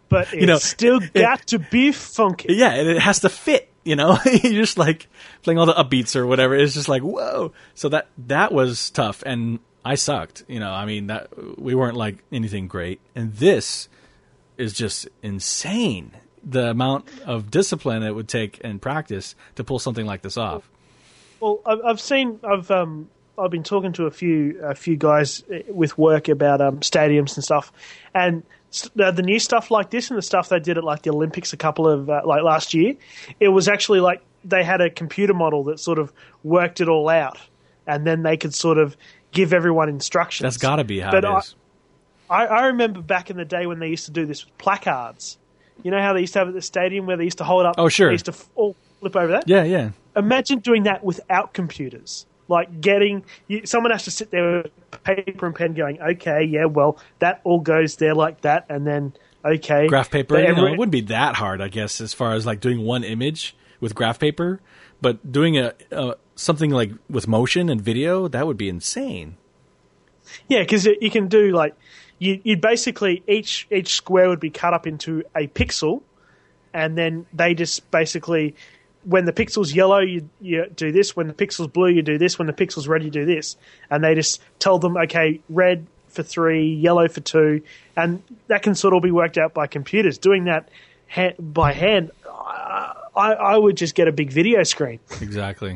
but it's You know, still it- got to be funky. Yeah, and it has to fit, you know? You're just like playing all the upbeats or whatever. It's just like, whoa. So that that was tough, and I sucked, you know? I mean, that we weren't like anything great. And this is just insane, the amount of discipline it would take and practice to pull something like this off. Well, I've, I've seen, I've um, I've been talking to a few a few guys with work about um, stadiums and stuff, and the, the new stuff like this and the stuff they did at like the Olympics a couple of uh, like last year, it was actually like they had a computer model that sort of worked it all out, and then they could sort of give everyone instructions. That's got to be how but it is. I, I remember back in the day when they used to do this with placards. You know how they used to have at the stadium where they used to hold up? Oh, sure. They used to f- all flip over that? Yeah, yeah. Imagine doing that without computers. Like getting... You, someone has to sit there with paper and pen going, okay, yeah, well, that all goes there like that, and then, okay. Graph paper, But you know, every- it wouldn't be that hard, I guess, as far as like doing one image with graph paper. But doing a, a something like with motion and video, that would be insane. Yeah, because you can do like... You, you'd basically... Each, each square would be cut up into a pixel, and then they just basically... When the pixel's yellow, you, you do this. When the pixel's blue, you do this. When the pixel's red, you do this. And they just tell them, okay, red for three, yellow for two. And that can sort of be worked out by computers. Doing that ha- by hand, I, I would just get a big video screen. Exactly.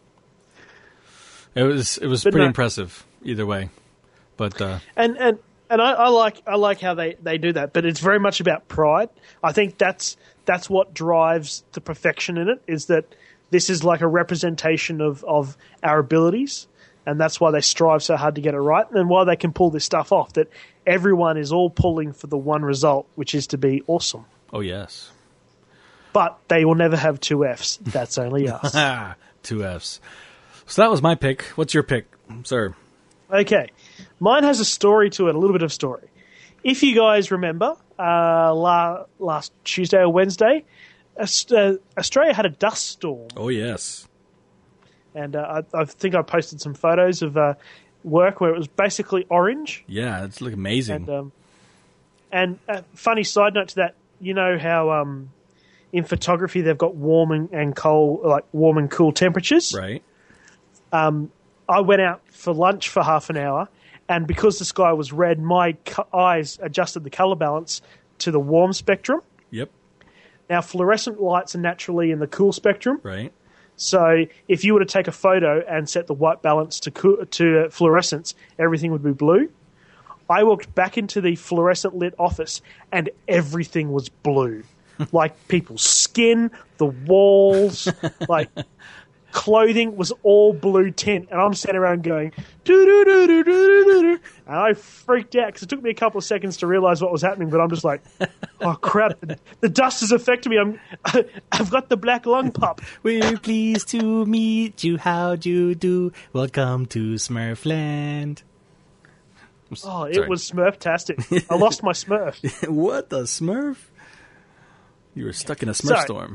It was it was But pretty no- impressive either way. But uh, And and, and I, I like I like how they, they do that. But it's very much about pride. I think that's that's what drives the perfection in it, is that this is like a representation of, of our abilities. And that's why they strive so hard to get it right, and why they can pull this stuff off, that everyone is all pulling for the one result, which is to be awesome. oh yes. But they will never have two Fs. That's only us. Ah, two Fs. So that was my pick. What's your pick, sir? Okay. Mine has a story to it, a little bit of story. If you guys remember, uh, la- last Tuesday or Wednesday, Aust- uh, Australia had a dust storm. Oh yes. And uh, I, I think I posted some photos of uh, work where it was basically orange. Yeah, it's like amazing. And um, and a funny side note to that, you know how um, in photography they've got warm and, and cold, like warm and cool temperatures. right. I went out for lunch for half an hour, and because the sky was red, my co- eyes adjusted the color balance to the warm spectrum. Yep. Now, fluorescent lights are naturally in the cool spectrum. Right. So if you were to take a photo and set the white balance to co- to uh, fluorescence, everything would be blue. I walked back into the fluorescent lit office, and everything was blue. Like people's skin, the walls, like clothing was all blue tint. And I'm standing around going, doo doo doo doo doo doo doo. And I freaked out because it took me a couple of seconds to realize what was happening. But I'm just like, oh crap, the dust has affected me. I'm, I've got the black lung pup. We're pleased to meet you. How'd you do? Welcome to Smurfland. Oh, it Sorry. was Smurftastic. I lost my Smurf. What the Smurf? You were stuck in a Smurf Sorry. storm.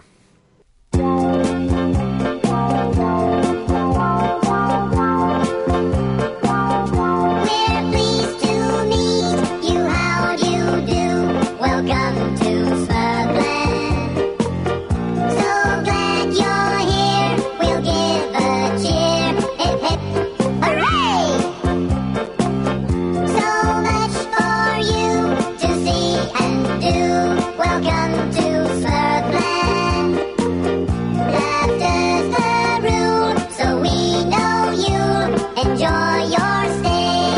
We're pleased to meet you. How do you do? Welcome to Smurfland. So glad you're here. We'll give a cheer. Hip hip, hooray! So much for you to see and do. Welcome to Smurfland. Laughter's the rule, so we know you'll enjoy your stay.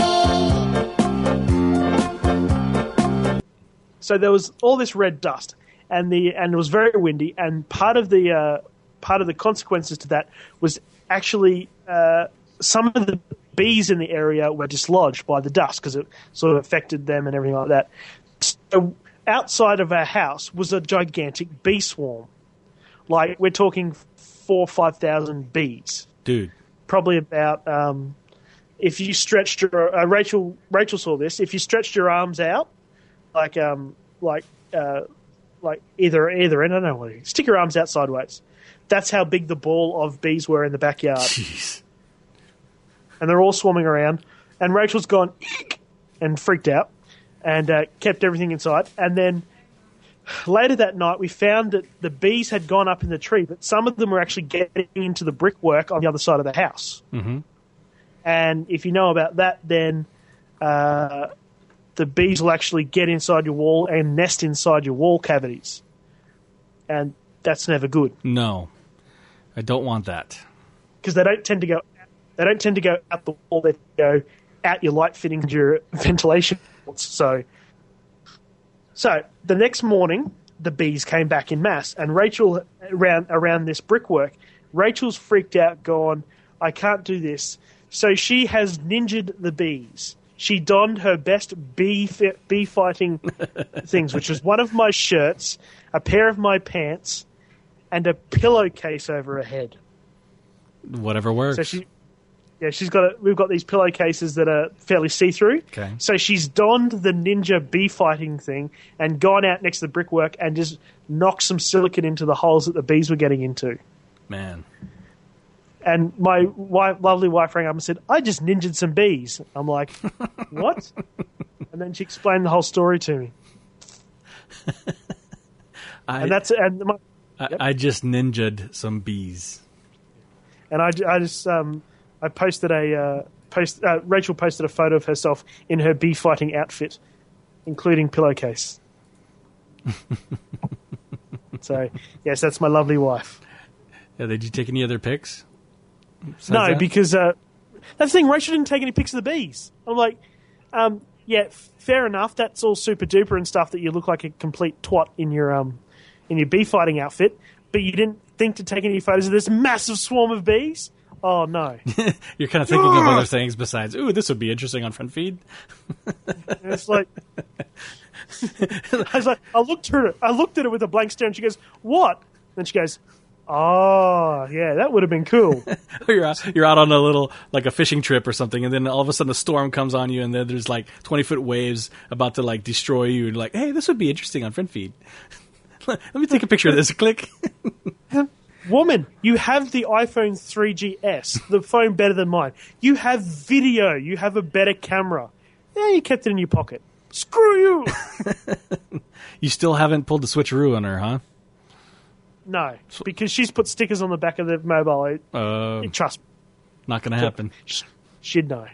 So there was all this red dust, and the and it was very windy. And part of the uh, part of the consequences to that was actually uh, some of the bees in the area were dislodged by the dust because it sort of affected them and everything like that. So outside of our house was a gigantic bee swarm. Like we're talking four or five thousand bees. Dude. Probably about um, if you stretched your uh, Rachel Rachel saw this. If you stretched your arms out, like um like uh like either either end, I don't know what stick your arms out sideways. That's how big the ball of bees were in the backyard, Jeez. and they're all swarming around. And Rachel's gone eek, and freaked out, and uh, kept everything inside. And then later that night, we found that the bees had gone up in the tree, but some of them were actually getting into the brickwork on the other side of the house. Mm-hmm. And if you know about that, then uh, the bees will actually get inside your wall and nest inside your wall cavities. And that's never good. No, I don't want that. Because they don't tend to go, they don't tend to go out the wall. They go out your light fitting and your ventilation ports. So, so the next morning, the bees came back in mass, and Rachel around around this brickwork. Rachel's freaked out, gone, I can't do this. So she has ninja'd the bees. She donned her best bee fi- bee fighting things, which was one of my shirts, a pair of my pants, and a pillowcase over her head. Whatever works. So she, yeah, she's got. A, we've got these pillowcases that are fairly see-through. Okay. So she's donned the ninja bee fighting thing and gone out next to the brickwork and just knocked some silicone into the holes that the bees were getting into. Man. And my wife, lovely wife rang up and said, "I just ninja'd some bees." I'm like, "What?" And then she explained the whole story to me. I, and that's and my, I, yep. I just ninja'd some bees. And I, I just um, I posted a uh, post. Uh, Rachel posted a photo of herself in her bee fighting outfit, including pillowcase. So yes, that's my lovely wife. Yeah, did you take any other pics? Besides No, that? because uh, that's the thing. Rachel didn't take any pics of the bees. I'm like, um, yeah, f- fair enough. That's all super duper and stuff that you look like a complete twat in your um in your bee fighting outfit. But you didn't think to take any photos of this massive swarm of bees? Oh no! You're kind of thinking of other things besides, ooh, this would be interesting on front feed. And it's like, I was like, I looked at her. I looked at her with a blank stare, and she goes, "What?" And she goes, "Oh, yeah, that would have been cool." you're out, you're out on a little, like a fishing trip or something, and then all of a sudden a storm comes on you, and then there's like twenty foot waves about to like destroy you, and like, hey, this would be interesting on front feed. Let me take a picture of this. Click. Woman, you have the iPhone three G S, the phone better than mine. You have video. You have a better camera. Yeah, you kept it in your pocket. Screw you. You still haven't pulled the switcheroo on her, huh? No, because she's put stickers on the back of the mobile. Uh, Trust me. not going to happen. Sh- She'd know.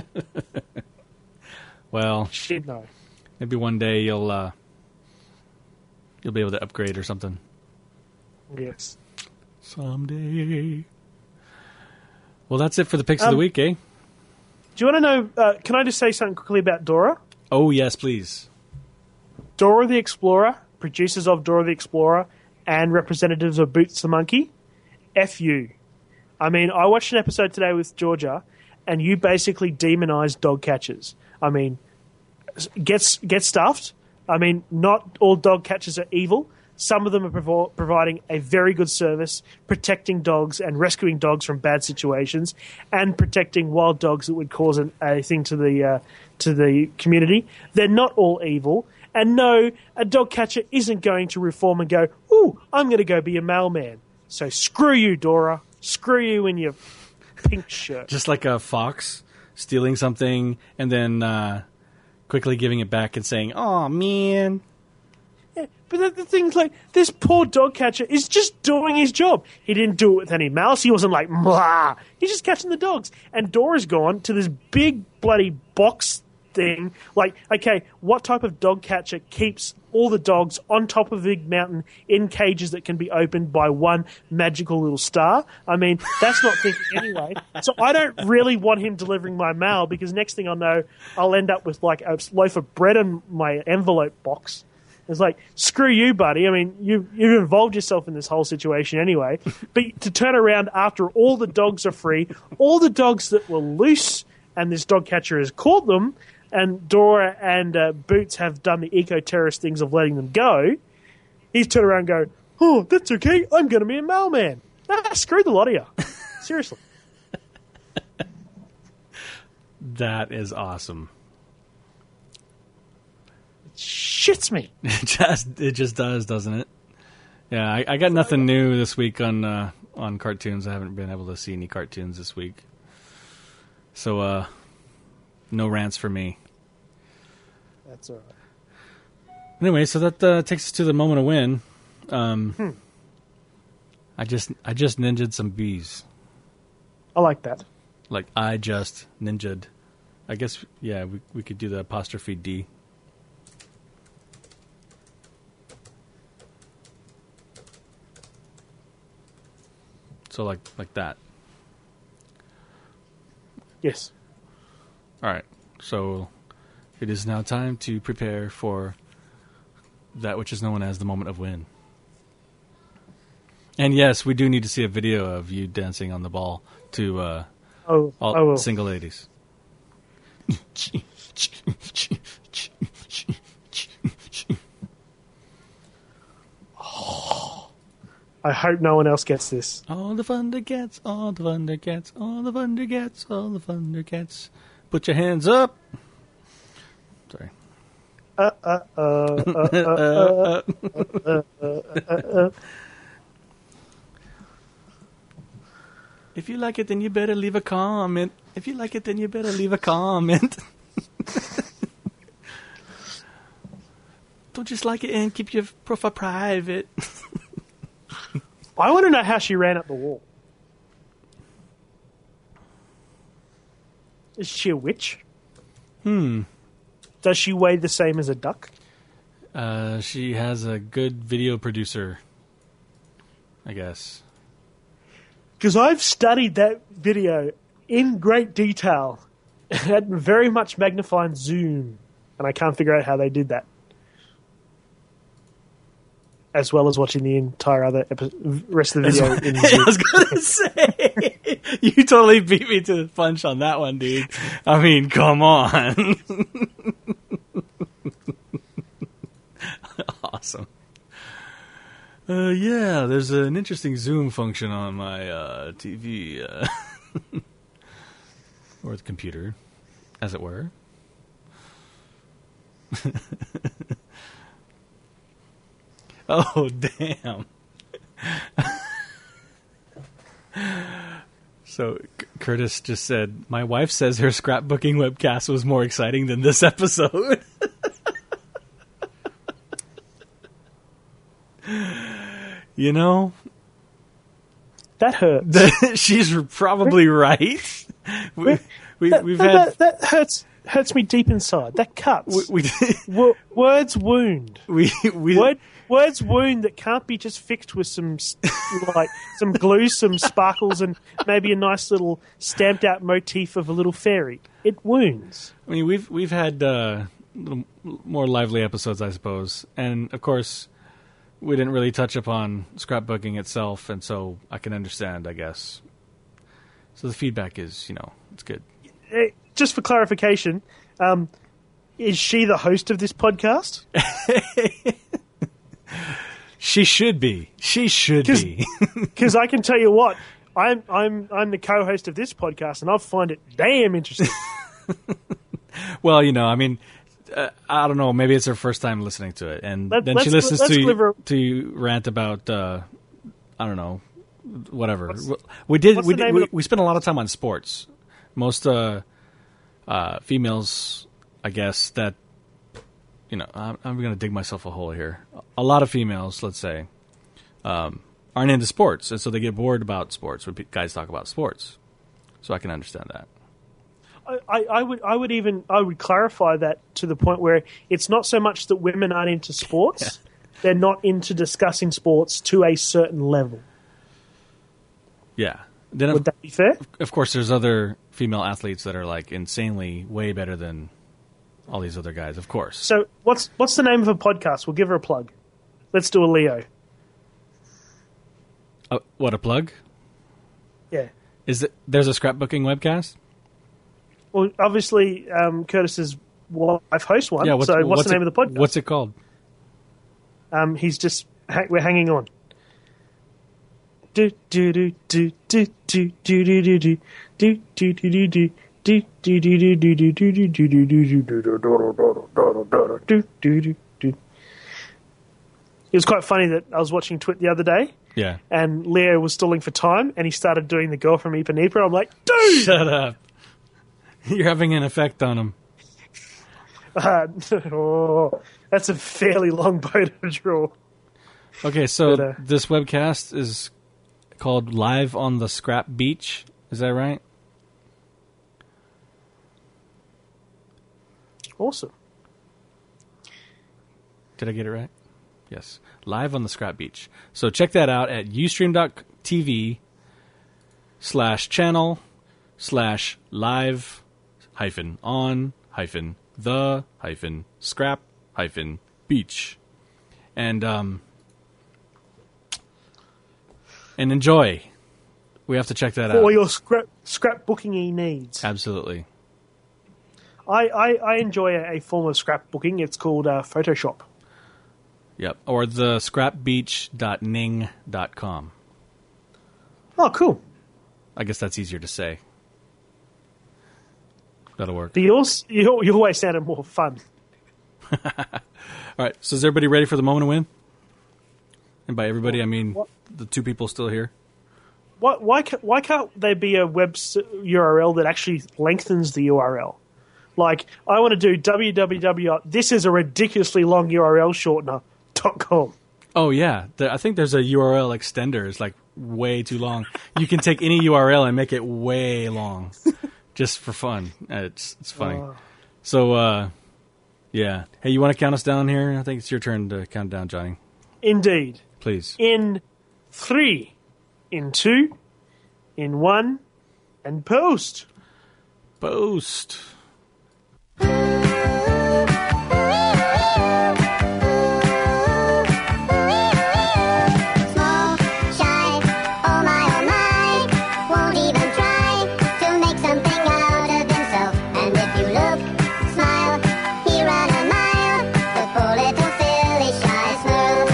Well, She'd know. maybe one day you'll uh, you'll be able to upgrade or something. Yes. Someday. Well, that's it for the picks of Um, the week, eh? Do you want to know? Uh, can I just say something quickly about Dora? Oh, yes, please. Dora the Explorer, producers of Dora the Explorer, and representatives of Boots the Monkey. F you. I mean, I watched an episode today with Georgia, and you basically demonized dog catchers. I mean, get, get stuffed. I mean, not all dog catchers are evil. Some of them are provo- providing a very good service, protecting dogs and rescuing dogs from bad situations, and protecting wild dogs that would cause an, a thing to the uh, to the community. They're not all evil, and no, a dog catcher isn't going to reform and go, "Ooh, I'm going to go be a mailman." So screw you, Dora. Screw you in your pink shirt. Just like a fox stealing something and then uh, quickly giving it back and saying, "Oh, man." Yeah, but the, the thing's like, this poor dog catcher is just doing his job. He didn't do it with any malice. He wasn't like, "Mwah." He's just catching the dogs. And Dora's gone to this big bloody box thing. Like, okay, what type of dog catcher keeps all the dogs on top of a big mountain in cages that can be opened by one magical little star? I mean, that's not thinking anyway. So I don't really want him delivering my mail, because next thing I know, I'll end up with like a loaf of bread in my envelope box. It's like, screw you, buddy. I mean, you, you've involved yourself in this whole situation anyway. But to turn around after all the dogs are free, all the dogs that were loose, and this dog catcher has caught them, and Dora and uh, Boots have done the eco-terrorist things of letting them go, he's turned around and go, "Oh, that's okay. I'm going to be a mailman." Ah, screw the lot of you. Seriously. That is awesome. Shits me. It just it just does, doesn't it? Yeah, I, I got nothing new this week on uh, on cartoons. I haven't been able to see any cartoons this week, so uh, no rants for me. That's all right. Anyway, so that uh, takes us to the moment of win. Um, Hmm. I just I just ninja'd some bees. I like that. Like, I just ninja'd. I guess, yeah, we we could do the apostrophe D. So like like that. Yes. All right. So it is now time to prepare for that which is known as the moment of win. And yes, we do need to see a video of you dancing on the ball to uh, Oh, I all will. single ladies. I hope no one else gets this. All the Thundercats, all the Thundercats, all the Thundercats, all the Thundercats. Put your hands up. Sorry. Uh, uh, uh, uh, uh, uh, If you like it, then you better leave a comment. If you like it, then you better leave a comment. Don't just like it and keep your profile private. I want to know how she ran up the wall. Is she a witch? Hmm. Does she weigh the same as a duck? Uh, she has a good video producer, I guess. Because I've studied that video in great detail at very much magnifying zoom, and I can't figure out how they did that. As well as watching the entire other epi- rest of the video in I zoom. was gonna say, you totally beat me to the punch on that one, dude. I mean, come on. Awesome. Uh, yeah, there's an interesting zoom function on my uh, T V, uh, or the computer, as it were. Oh, damn. So, C- Curtis just said, my wife says her scrapbooking webcast was more exciting than this episode. You know, That hurts. she's probably right. We, we, that, we've that, had... that, that hurts hurts me deep inside. That cuts. We, we, Wo- words wound. we, we, Word, words wound that can't be just fixed with some s- like some glue, some sparkles, and maybe a nice little stamped out motif of a little fairy. It wounds. I mean, we've we've had uh, little more lively episodes, I suppose, and of course, we didn't really touch upon scrapbooking itself, and so I can understand, I guess. So the feedback is, you know, it's good. Eh, Just for clarification, um, is she the host of this podcast? She should be. She should 'Cause- be. Because I can tell you what, I'm I'm I'm the co-host of this podcast, and I find it damn interesting. Well, you know, I mean, uh, I don't know. Maybe it's her first time listening to it, and Let- then she let's- listens let's to give her- you, to you rant about, uh, I don't know, whatever. we did. what's We, the did name we, of the- we spent a lot of time on sports. Most uh, uh, females, I guess, that you know, I'm, I'm going to dig myself a hole here. A lot of females, let's say, um, aren't into sports, and so they get bored about sports when pe- guys talk about sports. So I can understand that. I, I, I would I would even I would clarify that to the point where it's not so much that women aren't into sports; they're not into discussing sports to a certain level. Yeah. Then Would of, that be fair? of course, there's other female athletes that are like insanely way better than all these other guys. Of course. So what's what's the name of a podcast? We'll give her a plug. Let's do a Leo. Uh, what a plug! Yeah. Is it? There's a scrapbooking webcast. Well, obviously, um, Curtis's wife hosts one. Yeah. What's, so what's, what's the it- name of the podcast? What's it called? Um, he's just ha- we're hanging on. Do do do do do do do do do do do do do do do. Do do do do do do do do do do do do do do do. It was quite funny that I was watching Twit the other day, Yeah. and Leo was stalling for time, and he started doing the girl from Ipanema. I'm like, dude, Shut up. You're having an effect on him. Uh, oh, that's a fairly long bow to draw. Okay, so But, uh, this webcast is called Live on the Scrap Beach. Is that right? Awesome. Did I get it right? Yes. Live on the Scrap Beach. So check that out at ustream.tv slash channel slash live hyphen on hyphen the hyphen scrap hyphen beach. And, um, and enjoy. We have to check that For all out. your scrap scrapbooking needs. Absolutely. I, I, I enjoy a, a form of scrapbooking. It's called uh, Photoshop. Yep. Or the scrap beach dot ning dot com. Oh, cool. I guess that's easier to say. That'll work. But yours, you, you always sounded more fun. All right. So is everybody ready for the moment to win? And by everybody, I mean What? the two people still here. Why, why, ca- why can't there be a web s- U R L that actually lengthens the U R L? Like, I want to do www. This is a ridiculously long U R L shortener dot com. Oh, yeah. There, I think there's a U R L extender. It's like way too long. You can take any U R L and make it way long just for fun. Uh, It's it's funny. Oh. So, uh, yeah. Hey, you want to count us down here? I think it's your turn to count down, Johnny. Indeed. Please. In three, in two, in one, and post. Post. Small, shy, oh my, oh my, won't even try to make something out of himself. And if you look, smile, he ran a mile, the poor little silly shy smurl.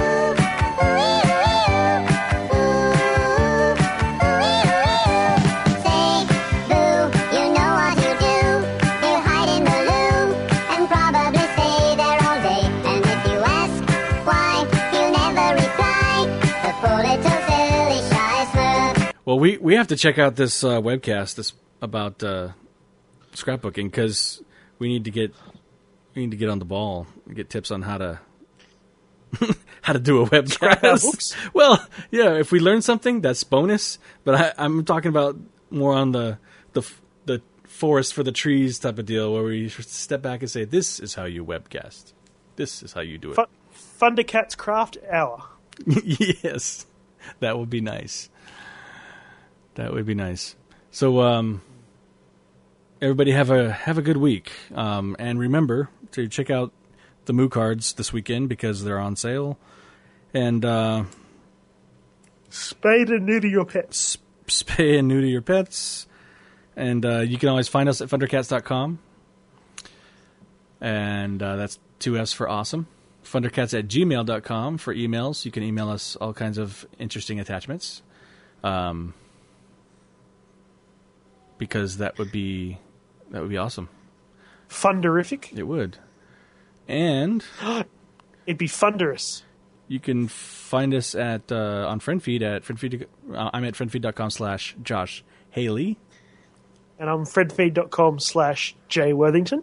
Say, boo, you know what you do. You hide in the loo and probably stay there all day. And if you ask why, he'll never reply. The poor little silly shy smurl. Well, we, we have to check out this uh, webcast this about uh, scrapbooking because we need to get we need to get on the ball and get tips on how to how to do a webcast. books? Well, yeah, if we learn something, that's bonus. But I, I'm talking about more on the the f- the forest for the trees type of deal, where we step back and say, "This is how you webcast. This is how you do it." Fu- Thundercats Craft Hour. Yes, that would be nice. That would be nice. So, um, everybody have a have a good week, um, and remember to check out the Moo cards this weekend because they're on sale. And uh, Spade and neuter your pets. spay and neuter your pets. And uh, you can always find us at thundercats dot com. And uh, that's two F's for awesome. Thundercats at gmail dot com for emails. You can email us all kinds of interesting attachments. Um, because that would be that would be awesome. Funderific. It would. And It'd be thunderous. you can find us at uh, on FriendFeed at FriendFeed. Uh, I'm at friendfeed.com slash Josh Haley. And I'm fredfeed.com slash Jay Worthington.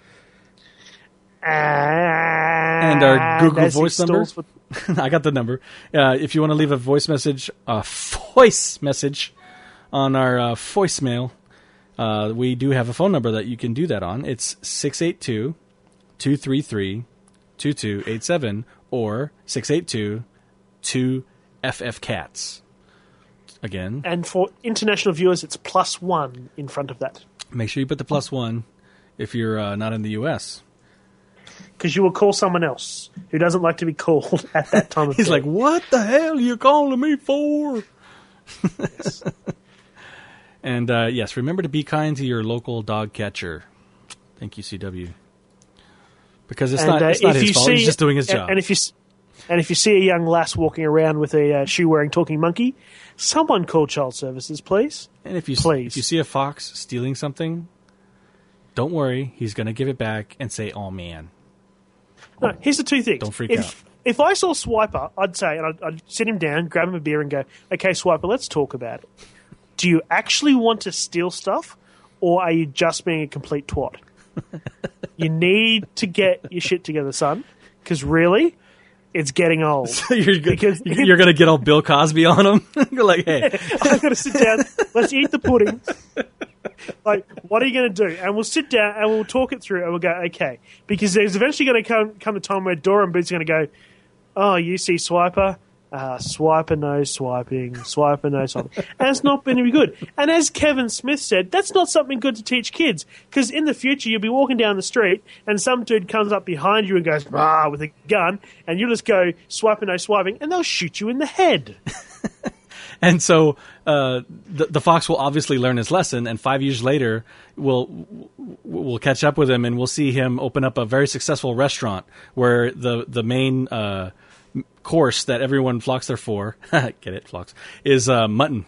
And, And our Google as he Voice number? stalls with- I got the number. Uh, if you want to leave a voice message, a voice message on our uh, voicemail, uh, we do have a phone number that you can do that on. It's six eight two, two three three, two two eight seven or six eight two, two F F cats. Again, And for international viewers, it's plus one in front of that. make sure you put the plus one if you're uh, not in the U S Because you will call someone else who doesn't like to be called at that time of He's day. like, what the hell are you calling me for? Yes. And uh, yes, remember to be kind to your local dog catcher. Thank you, C W. Because it's And, not uh, it's not if his you fault. see- He's just doing his and- job. And if you s- and if you see a young lass walking around with a uh, shoe-wearing talking monkey, someone call child services, please. And if you Please. if you see a fox stealing something, don't worry. He's going to give it back and say, "Oh man." No, here's the two things. Don't freak if, out. If I saw Swiper, I'd say, and I'd, I'd sit him down, grab him a beer, and go, "Okay, Swiper, let's talk about it. Do you actually want to steal stuff, or are you just being a complete twat?" You need to get your shit together, son, because really, it's getting old. you're because you're, you're gonna get all Bill Cosby on him. You're like, hey, I'm going to sit down. Let's eat the pudding. Like, what are you going to do? And we'll sit down and we'll talk it through and we'll go, okay. Because there's eventually going to come come a time where Dora and Boots are going to go, oh, you see Swiper? Uh, swiper, no swiping. Swiper, no swiping. And it's not been very good. And as Kevin Smith said, that's not something good to teach kids. Because in the future, you'll be walking down the street and some dude comes up behind you and goes, rah, with a gun. And you'll just go, swiper, no swiping. And they'll shoot you in the head. And so uh, the, the fox will obviously learn his lesson, and five years later, we'll we'll catch up with him, and we'll see him open up a very successful restaurant where the the main uh, course that everyone flocks there for, get it, flocks, is uh, mutton.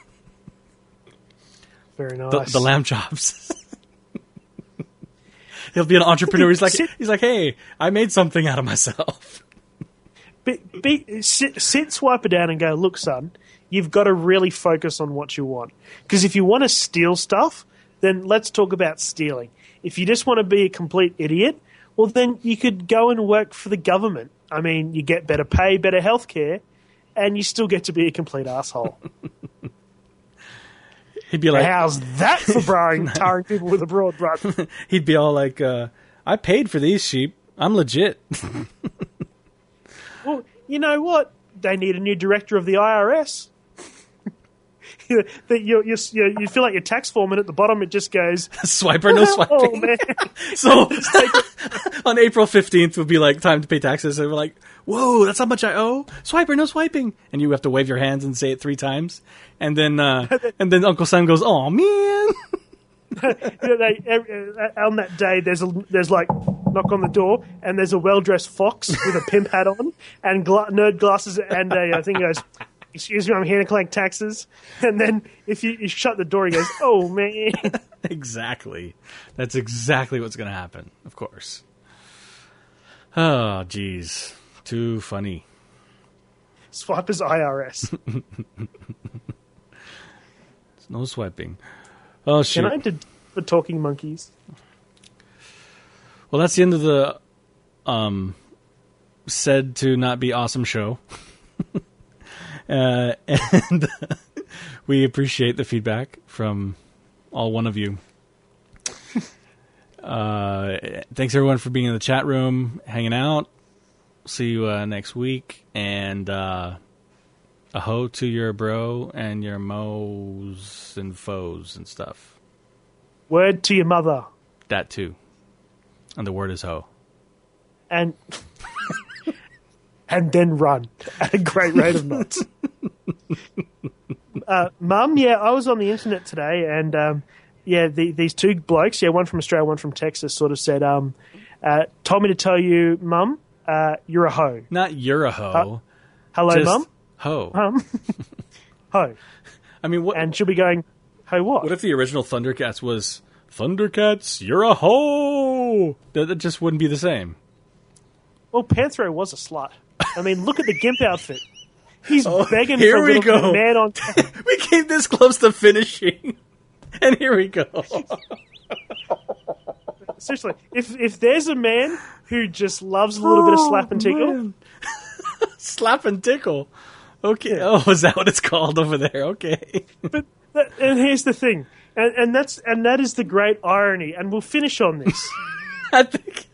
Very nice. The, the lamb chops. He'll be an entrepreneur. He's like, he's like, hey, I made something out of myself. Be, be, sit, sit Swiper down and go, look, son, you've got to really focus on what you want. Because if you want to steal stuff, then let's talk about stealing. If you just want to be a complete idiot, well, then you could go and work for the government. I mean, you get better pay, better health care, and you still get to be a complete asshole. He'd be like, how's that for barring tarring people with a broad brush? He'd be all like, uh, I paid for these sheep. I'm legit. Well, you know what? They need a new director of the I R S. you, you, you, you feel like your tax form, and at the bottom it just goes... Swiper, no swiping. Oh, man. So on April fifteenth would be like, time to pay taxes. And we're like, whoa, that's how much I owe? Swiper, no swiping. And you have to wave your hands and say it three times. And then uh, and then Uncle Sam goes, oh, man. they, on that day, there's a, there's like knock on the door, and there's a well-dressed fox with a pimp hat on and gla- nerd glasses, and a, I think he goes, "Excuse me, I'm here to collect taxes." And then if you, you shut the door, he goes, "Oh man!" Exactly. That's exactly what's going to happen. Of course. Oh, geez, too funny. Swiper's I R S. No swiping. Oh, shoot. Can I do the talking monkeys? Well, that's the end of the um, said to not be awesome show. uh, and we appreciate the feedback from all one of you. Uh, thanks, everyone, for being in the chat room, hanging out. See you uh, next week. And uh, a ho to your bro and your mo's and foes and stuff. Word to your mother. That too. And the word is ho. And and then run at a great rate of knots. uh, Mum, yeah, I was on the internet today, and um, yeah, the, these two blokes, yeah, one from Australia, one from Texas, sort of said, um, uh, told me to tell you, Mum, uh, you're a hoe. Not you're a hoe. Uh, hello, Just Mum. Ho. Um, ho. I mean, what? And she'll be going, ho what? What if the original Thundercats was Thundercats, you're a hoe? That, that just wouldn't be the same. Well, Panthro was a slut. I mean, look at the Gimp outfit. He's Oh, begging here for a we little go. man on. We came this close to finishing, and here we go. Seriously, if if there's a man who just loves a little bit of slap and tickle, Man. Slap and tickle. Okay. Oh, is that what it's called over there? Okay. but that, and here's the thing, and, and that's and that is the great irony, and we'll finish on this. I think.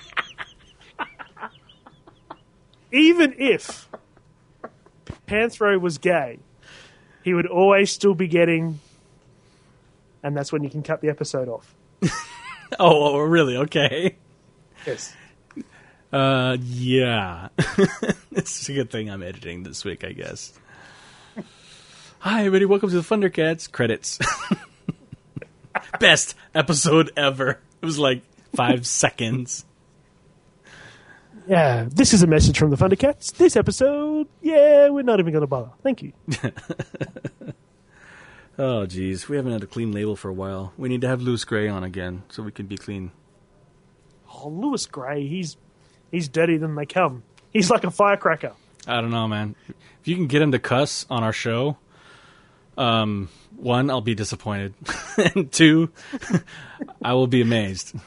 Even if Panthro was gay, he would always still be getting, and that's when you can cut the episode off. Oh, oh, really? Okay. Yes. Uh, yeah. It's a good thing I'm editing this week, I guess. Hi, everybody. Welcome to the Thundercats. Credits. Best episode ever. It was like five seconds. Yeah, this is a message from the Thundercats. This episode, yeah, we're not even going to bother. Thank you. Oh, geez. We haven't had a clean label for a while. We need to have Louis Gray on again so we can be clean. Oh, Louis Gray, he's he's dirtier than they come. He's like a firecracker. I don't know, man. If you can get him to cuss on our show, um, one, I'll be disappointed. And two, I will be amazed.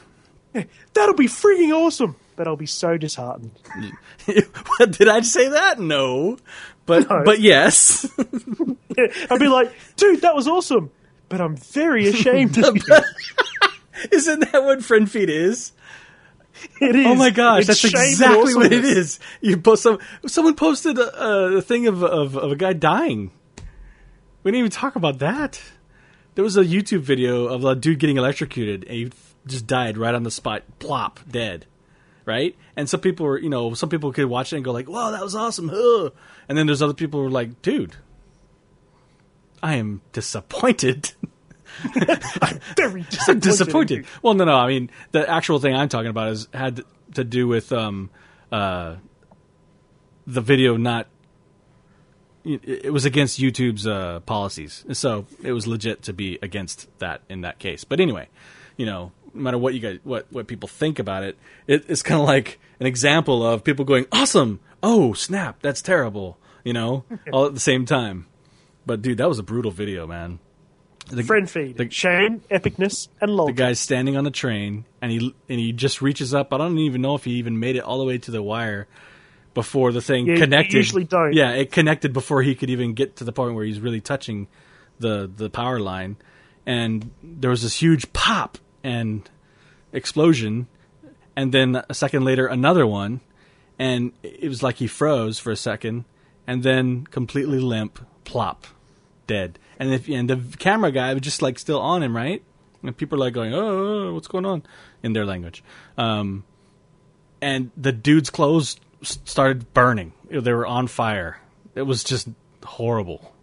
That'll be freaking awesome. But I'll be so disheartened. Did I say that? No. But No. but yes. I'll be like, dude, that was awesome. But I'm very ashamed of you. Isn't that what friend feed is? It is. Oh my gosh, It's that's shame and exactly what it awesomeness. is. You post some, someone posted a, a thing of, of of a guy dying. We didn't even talk about that. There was a YouTube video of a dude getting electrocuted, and he just died right on the spot, plop, dead. Right? And some people were, you know, some people could watch it and go like, "Wow, that was awesome!" Ugh. And then there's other people who were like, "Dude, I am disappointed." I'm very disappointed. I'm in disappointed. you. Well, no, no. I mean, the actual thing I'm talking about is had to do with um, uh, the video not. It it was against YouTube's uh, policies, so it was legit to be against that in that case. But anyway, you know, no matter what you guys, what what people think about it, it it's kind of like an example of people going, "Awesome! Oh, snap! That's terrible!" You know, all at the same time. But dude, that was a brutal video, man. The, Friend feed. the- Shame, epicness, and lol. The guy's standing on the train, and he and he just reaches up. I don't even know if he even made it all the way to the wire before the thing Yeah, you connected. usually don't. Yeah, it connected before he could even get to the point where he's really touching the the power line. And there was this huge pop and explosion, and then a second later another one, and it was like he froze for a second, and then completely limp, plop, dead. And if and the camera guy was just like still on him, right? And people are like going, "Oh, what's going on?" in their language. Um, and the dude's clothes s- started burning; they were on fire. It was just horrible,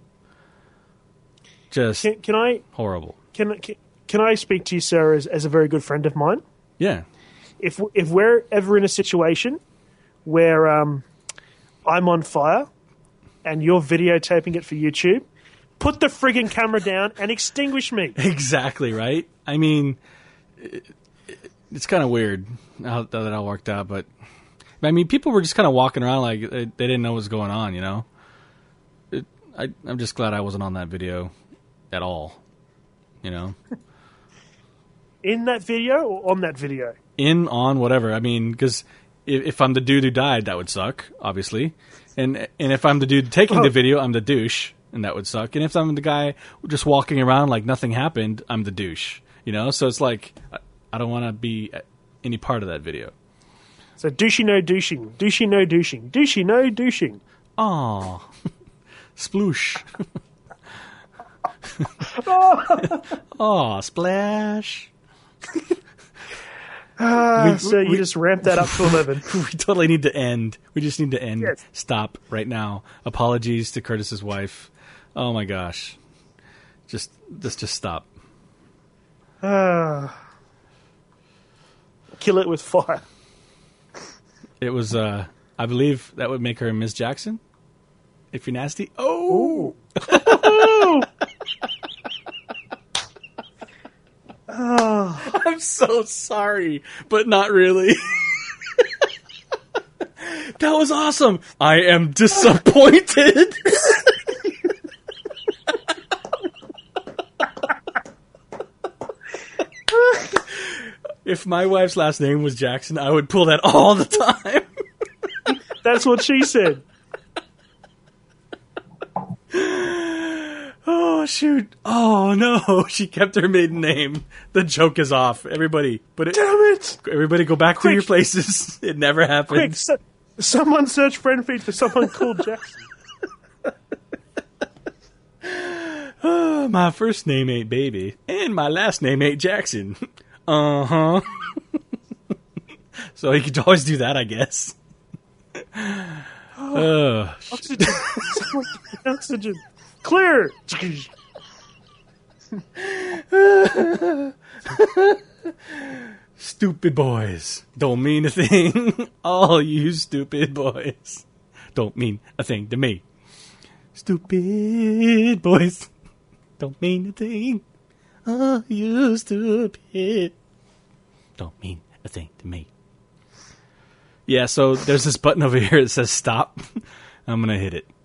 just Can, can I horrible. can, can can I speak to you, sir, as, as a very good friend of mine? Yeah, If if we're ever in a situation where um, I'm on fire and you're videotaping it for YouTube, put the friggin' camera down and extinguish me. exactly right. I mean, it, it- it's kind of weird how how that all worked out, but I mean, people were just kind of walking around like they, they didn't know what was going on. You know, it, I, I'm just glad I wasn't on that video at all. You know, In that video or on that video? in on whatever. I mean, because if, if I'm the dude who died, that would suck, obviously. And and if I'm the dude taking the video, I'm the douche, and that would suck. And if I'm the guy just walking around like nothing happened, I'm the douche. You know, so it's like I, I don't want to be any part of that video. So douchey no douching, douchey no douching, douchey no douching. Aw, sploosh. Aw, splash. Ah, We- so you we- just ramped that up to eleven. We totally need to end. We just need to end. Yes. Stop right now. Apologies to Curtis's wife. Oh my gosh. Just, just, just stop. Ah. Kill it with fire. It was, uh, I believe that would make her Miss Jackson. If you're nasty. Oh! I'm so sorry, but not really. That was awesome. I am disappointed. If my wife's last name was Jackson, I would pull that all the time. That's what she said. Oh, shoot. Oh, no. She kept her maiden name. The joke is off. Everybody, put it. Damn it! Everybody go back Quick. to your places. It never happened. Quick, so, someone search friend feed for someone called Jackson. Oh, my first name ain't Baby, and my last name ain't Jackson. Uh-huh. So you could always do that, I guess. Oh, Oxygen. Someone give me oxygen. Clear. stupid boys don't mean a thing. All you stupid boys don't mean a thing to me. Stupid boys don't mean a thing. All you stupid don't mean a thing to me. Yeah, so there's this button over here that says stop. I'm going to hit it.